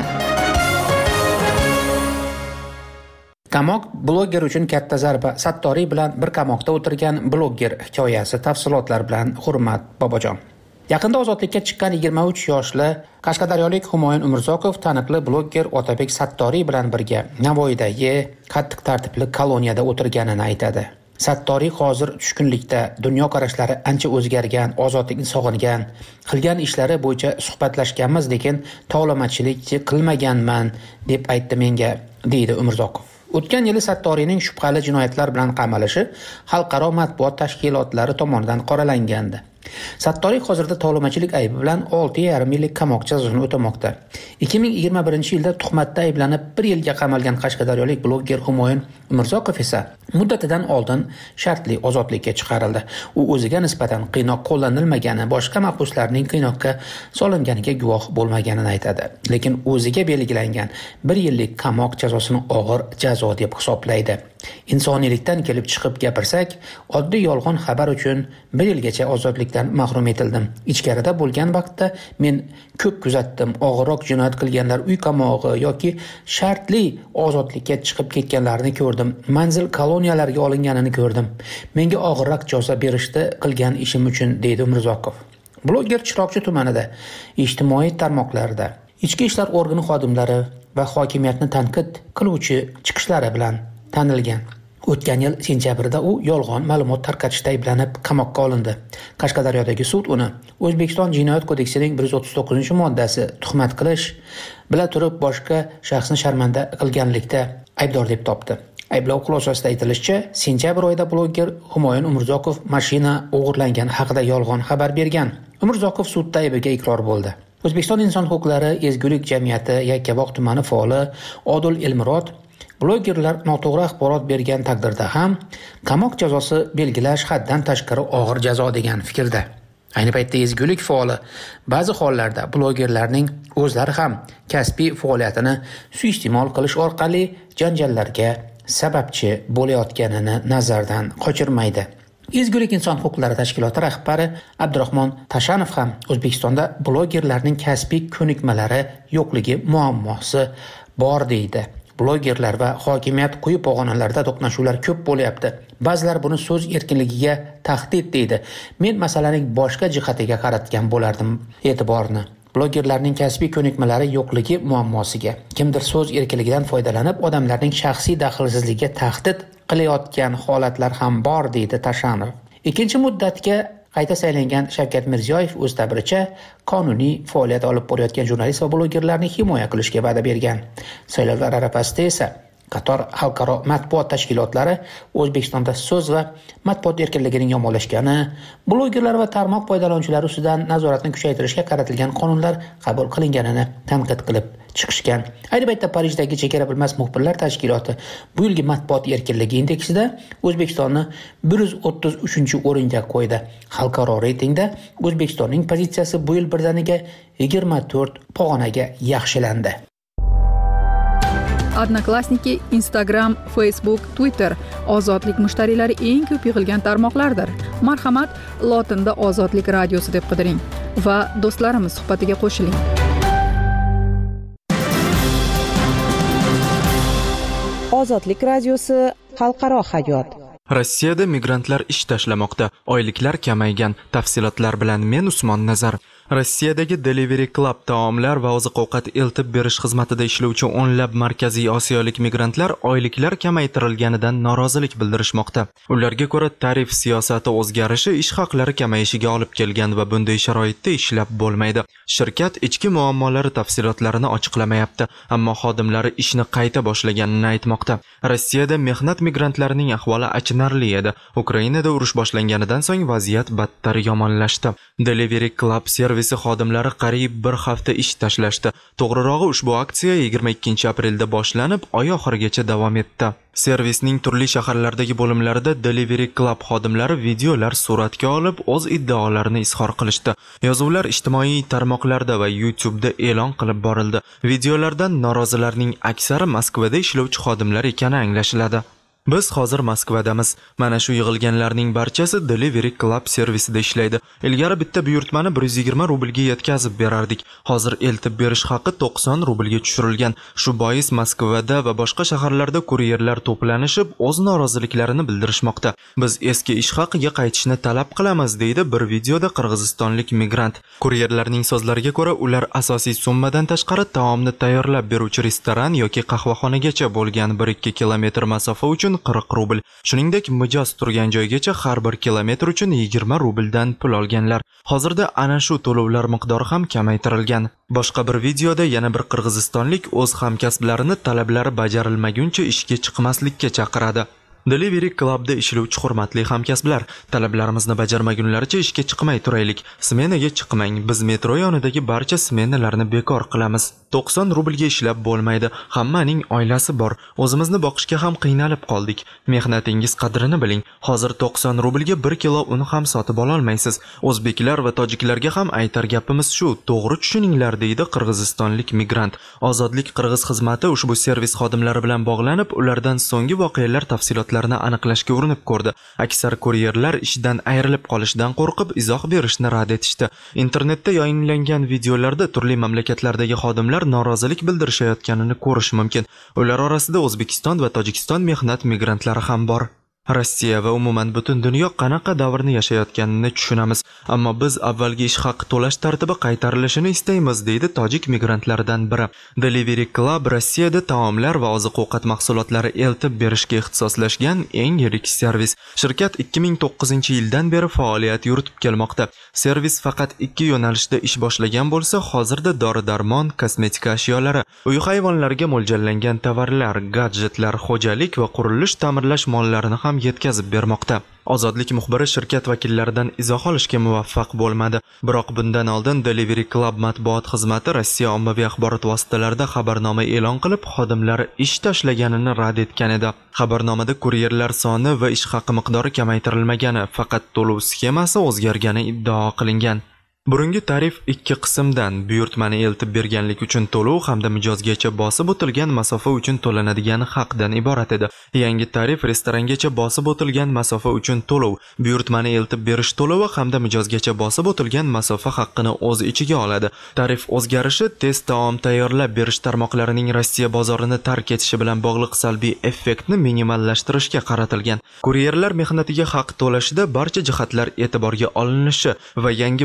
Qamoq bloger uchun katta zarba. Sattoriy bilan bir qamoqda o'tirgan bloger hikoyasi, tafsilotlar bilan Hurmat Bobojon. Yaqinda ozodlikka chiqqan yigirma uch yoshli Qashqadaryolik Humoyun Umurzoqov taniqli bloger Otabek Sattoriy bilan birga Navoiydagi qattiq tartibli koloniyada o'tirganini aytadi. Sattoriy hozir tushkunlikda, dunyo qarashlari ancha o'zgargan, ozodlikni sog'ingan, qilgan ishlari bo'yicha suhbatlashganmiz, lekin tovlamachilik qilmaganman deb aytdi menga, deydi Umurzoqov. O'tgan yili Sattoriyning shubhali jinoyatlar bilan qamalishi xalqaro matbuot tashkilotlari tomonidan qoralangandi. Sattoriy hozirda tovlamachilik aybi bilan olti yarim yillik qamoq jazosini o'tamoqda. ikki ming yigirma birinchi yilda tuhmatda ayblanib bir yilga qamalgan Qashqadaryolik bloger Humoyun Umurzoqov esa muddatidan oldin shartli ozodlikka chiqarildi. U o'ziga nisbatan qiynoq qo'llanilmagani, boshqa mahbuslarning qiynoqqa solinganiga guvoh bo'lmaganini aytadi. Lekin o'ziga belgilangan bir yillik qamoq jazosini og'ir jazo deb hisoblaydi. Insoniylikdan kelib chiqib gapirsak, oddiy yolg'on xabar uchun bir yilgacha ozodlikdan mahrum etildim. Ichkarida bo'lgan vaqtda men ko'p kuzatdim. Og'irroq jinoyat qilganlar uy qamog'i yoki shartli ozodlikka chiqib ketganlarni ko'rdim. Manzil koloniyalarga olinganini ko'rdim. Menga og'irroq jazo berishdi qilgan ishim uchun, deydi Umurzoqov. Bloger Chiroqchi tumanida ijtimoiy tarmoqlarda ichki ishlar organi xodimlari va hokimiyatni tanqid qiluvchi chiqishlari bilan tanilgan. O'tgan yil sentyabrda u yolg'on ma'lumot tarqatishda ayblanib qamoqqa olindi. Qashqadaryodagi sud uni O'zbekiston Jinoyat kodeksining bir yuz o'ttiz to'qqizinchi moddasi tuhmat qilish, bila turib boshqa shaxsni sharmanda qilganlikda aybdor deb topdi. Ayblov xulosasida aytilishicha, sentyabr oyida bloger Humoyun Umurzoqov mashina o'g'irlangani haqida yolg'on xabar bergan. Umurzoqov sudda aybiga iqror bo'ldi. O'zbekiston Inson huquqlari ezgulik jamiyati Yakkabog' tumani faoli Odil Elmurod blogerlar noto'g'ri axborot bergan taqdirda ham qamoq jazosi belgilash haddan tashqari og'ir jazo degan fikrda. Ayni paytda ezgulik faoli ba'zi hollarda blogerlarning o'zlari ham kasbiy faoliyatini suiiste'mol qilish orqali janjallarga sababchi bo'layotganini nazardan qochirmaydi. Ezgulik inson huquqlari tashkiloti rahbari Abdurahmon Tashanov ham O'zbekistonda blogerlarning kasbiy ko'nikmalari yo'qligi muammosi bor deydi. Blogerlar va hokimiyat quyi pog'onalarda to'qnashuvlar ko'p bo'lyapti. Ba'zilar buni so'z erkinligiga tahdid deydi. Men masalaning boshqa jihatiga qaratgan bo'lardim e'tiborni. Blogerlarning kasbiy ko'nikmalari yo'qligi muammosiga, kimdir so'z erkinligidan foydalanib odamlarning shaxsiy daxlsizligiga tahdid qilayotgan holatlar ham bor, deydi Tashanov. Ikkinchi muddatga qayta saylangan Shavkat Mirziyoyev o'z ta'biricha qonuniy faoliyat olib borayotgan jurnalist va blogerlarni himoya qilishga va'da bergan. Saylovlar arafasida esa qator xalqaro matbuot tashkilotlari O'zbekistonda so'z va matbuot erkinligining yomonlashgani, blogerlar va tarmoq foydalanuvchilari ustidan nazoratni kuchaytirishga qaratilgan qonunlar qabul qilinganini tanqid qilib chiqishgan. Ayni paytda Parijdagi chegara bilmas muxbirlar tashkiloti bu yilgi matbuot erkinligi indeksida O'zbekistonni bir yuz o'ttiz uchinchi o'ringa qo'ydi. Xalqaro reytingda O'zbekistonning pozitsiyasi bu yil birdaniga yigirma to'rt pog'onaga yaxshilandi. Odnoklassniki, Instagram, Facebook, Twitter ozodlik mushtariylari eng ko'p yig'ilgan tarmoqlardir. Marhamat, lotinda Ozodlik radiosi deb qidiring va do'stlarimiz suhbatiga qo'shiling. Ozodlik radiosi xalqaro hayot. Rossiyada migrantlar ish tashlamoqda, oyliklar kamaygan. Tafsilotlar bilan men Usmon Nazar. Rossiyadagi Delivery Club taomlar va oziq-ovqat eltib berish xizmatida ishlovchi o'nlab markaziy osiyolik migrantlar oyliklar kamaytirilganidan norozilik bildirishmoqda. Ularga ko'ra, tarif siyosati o'zgarishi ish haqlari kamayishiga olib kelgan va bunday sharoitda ishlab bo'lmaydi. Shirkat ichki muammolari tafsilotlarini ochiqlamayapti, ammo xodimlari ishni qayta boshlaganini aytmoqda. Rossiyada mehnat migrantlarining ahvoli achinarli edi. Ukrainada urush boshlanganidan so'ng vaziyat battar yomonlashdi. Delivery Club servisi xodimlari qariyb bir hafta ish tashlashdi. To'g'rirog'i, ushbu aksiya yigirma ikkinchi aprelda boshlanib, oy oxirigacha davom etdi. Servisning turli shaharlardagi bo'limlarida Delivery Club xodimlari videolar suratga olib, o'z iddaolarini izhor qilishdi. Yozuvlar ijtimoiy tarmoqlarda va YouTube'da e'lon qilib borildi. Videolardan norozilarning aksari Moskvada ishlovchi xodimlar ekani anglashiladi. Biz hozir Moskvadamiz. Mana shu yig'ilganlarning barchasi Delivery Club servisida ishlaydi. Ilgari bitta buyurtmani bir yuz yigirma rublga yetkazib berardik. Hozir eltib berish haqi to'qson rublga tushirilgan. Shu bois Moskvada va boshqa shaharlarda kuryerlar to'planishib, o'z noroziliklarini bildirishmoqda. Biz eski ish haqiga qaytishni talab qilamiz, deydi bir videoda qirg'izistonlik migrant. Kuryerlarning so'zlariga ko'ra, ular asosiy summadan tashqari taomni tayyorlab beruvchi restoran yoki qahvaxonagacha bo'lgan bir ikki kilometr masofa uchun qirq rubl. Shuningdek, mijoz turgan joygacha har bir kilometr uchun yigirma rubldan pul olganlar. Hozirda ana shu to'lovlar miqdori ham kamaytirilgan. Boshqa bir videoda yana bir qirg'izistonlik o'z hamkasblarini talablari bajarilmaguncha ishga chiqmaslikka chaqiradi. Delivery Clubda ishlovchi hurmatli hamkasblar, talablarimizni bajarmagunlaricha ishga chiqmay turaylik. Smenaga chiqmang. Biz metro yonidagi barcha smenalarni bekor qilamiz. to'qson rublga ishlab bo'lmaydi. Hammaning oilasi bor. O'zimizni boqishga ham qiynalib qoldik. Mehnatingiz qadrini biling. Hozir to'qson rublga bir kilo un ham sotib ola olmaysiz. O'zbeklar va tojiklarga ham aytar gapimiz shu. To'g'ri tushuninglar, deydi qirg'izistonlik migrant. Ozodlik Qirg'iz xizmati ushbu servis xodimlari bilan bog'lanib, ulardan so'nggi voqealar tafsilotlarini aniqlashga urinib ko'rdi. Aksar kuryerlar ishdan ayrilib qolishdan qo'rqib izoh berishni rad etishdi. Internetda yayinlangan videolarda turli mamlakatlardagi xodimlar norozilik bildirishayotganini ko'rish mumkin. Ular orasida O'zbekiston va Tojikiston mehnat migrantlari ham bor. Rossiya va umuman butun dunyo qanaqa davrni yashayotganini tushunamiz, ammo biz avvalgi ish haqi to'lash tartibi qaytarilishini istaymiz, deydi tojik migrantlardan biri. Delivery Club Rossiyada taomlar va oziq-ovqat mahsulotlari eltib berishga ixtisoslashgan eng yirik servis. Shirkat ikki ming to'qqizinchi yildan beri faoliyat yuritib kelmoqda. Servis faqat ikki yo'nalishda ish boshlagan bo'lsa, hozirda dori-darmon, kosmetika ashyolari, uy hayvonlariga mo'ljallangan tovarlar, gadjetlar, xo'jalik va qurilish ta'mirlash mollarini ham yetkazib bermoqda. Ozodlik muxbiri shirkat vakillaridan izoh olishga muvaffaq bo'lmadi. Biroq bundan oldin Delivery Club matbuot xizmati Rossiya ommaviy axborot vositalarida xabarnoma e'lon qilib, xodimlari ish tashlaganini rad etgan edi. Xabarnomada kuryerlar soni va ish haqi miqdori kamaytirilmagani, faqat to'lov sxemasi o'zgargani iddao qilingan. Burungi tarif ikki qismdan buyurtmani eltib berganlik uchun to'lov hamda mijozgacha bosib o'tilgan masofa uchun to'lanadigan haqdan iborat edi. Yangi tarif restorangacha bosib o'tilgan masofa uchun to'lov, buyurtmani eltib berish to'lovi hamda mijozgacha bosib o'tilgan masofa haqqini o'z ichiga oladi. Tarif o'zgarishi tez taom tayyorlab berish tarmoqlarining Rossiya bozorini tark etishi bilan bog'liq salbiy effektni minimallashtirishga qaratilgan. Kuryerlar mehnatiga haq to'lashida barcha jihatlar e'tiborga olinishi va yangi voqelik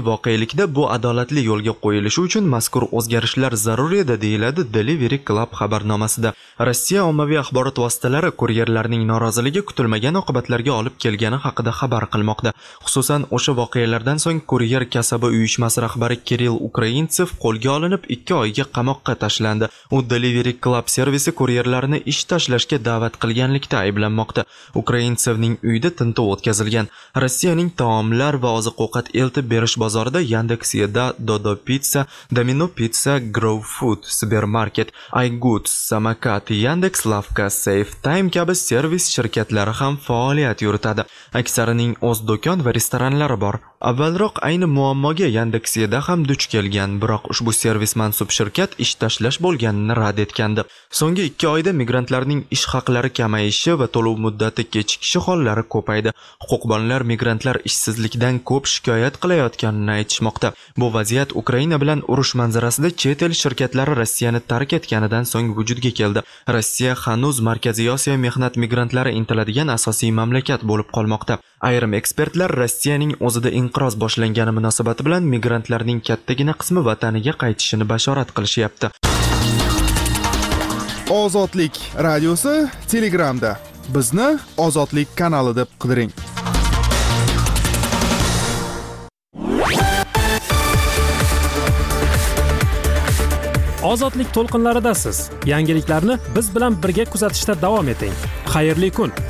Endilikda bu adolatli yo'lga qo'yilishi uchun mazkur o'zgarishlar zarur edi, deyiladi Delivery Club xabarnomasida. Rossiya ommaviy axborot vositalari kuryerlarning noroziligi kutilmagan oqibatlarga olib kelgani haqida xabar qilmoqda. Xususan, o'sha voqealardan so'ng kuryer kasaba uyushmasi rahbari Kirill Ukraintsev qo'lga olinib, ikki oyga qamoqqa tashlandi. U Delivery Club servisi kuryerlarni ish tashlashga da'vat qilganlikda ayblanmoqda. Ukraintsevning uyida tintuv o'tkazilgan. Rossiyaning taomlar va oziq-ovqat eltib berish bozorida Yandex.Eda, Dodo Pizza, Domino Pizza, Grow Food, Supermarket, iGoods, Samokat, Yandex Lavka, Safe Time kabi servis shirkatlari ham faoliyat yuritadi. Aksarining o'z do'kon va restoranlari bor. Avvalroq ayni muammoga Yandex.Eda ham duch kelgan, biroq ushbu servis mansub shirkat ish tashlash bo'lganini rad etgandi. So'nggi ikki oyda migrantlarning ish haqlari kamayishi va to'lov muddati kechikishi hollari ko'paydi. Huquqbonlar migrantlar ishsizlikdan ko'p shikoyat qilayotganini aytishmoqda. Bu vaziyat Ukraina bilan urush manzarasida chet el shirkatlari Rossiyani tark etganidan so'ng vujudga keldi. Rossiya hanuz Markaziy Osiyo mehnat migrantlari intiladigan asosiy mamlakat bo'lib qolmoqda. Ayrim ekspertlar Rossiyaning o'zida inqiroz boshlangani munosabati bilan migrantlarning kattagina qismi vataniga qaytishini bashorat qilishyapti. Ozodlik radiosi Telegramda. Bizni Ozodlik kanali deb qidiring. Ozodlik to'lqinlaridasiz. Yangiliklarni biz bilan birga kuzatishda davom eting. Xayrli kun.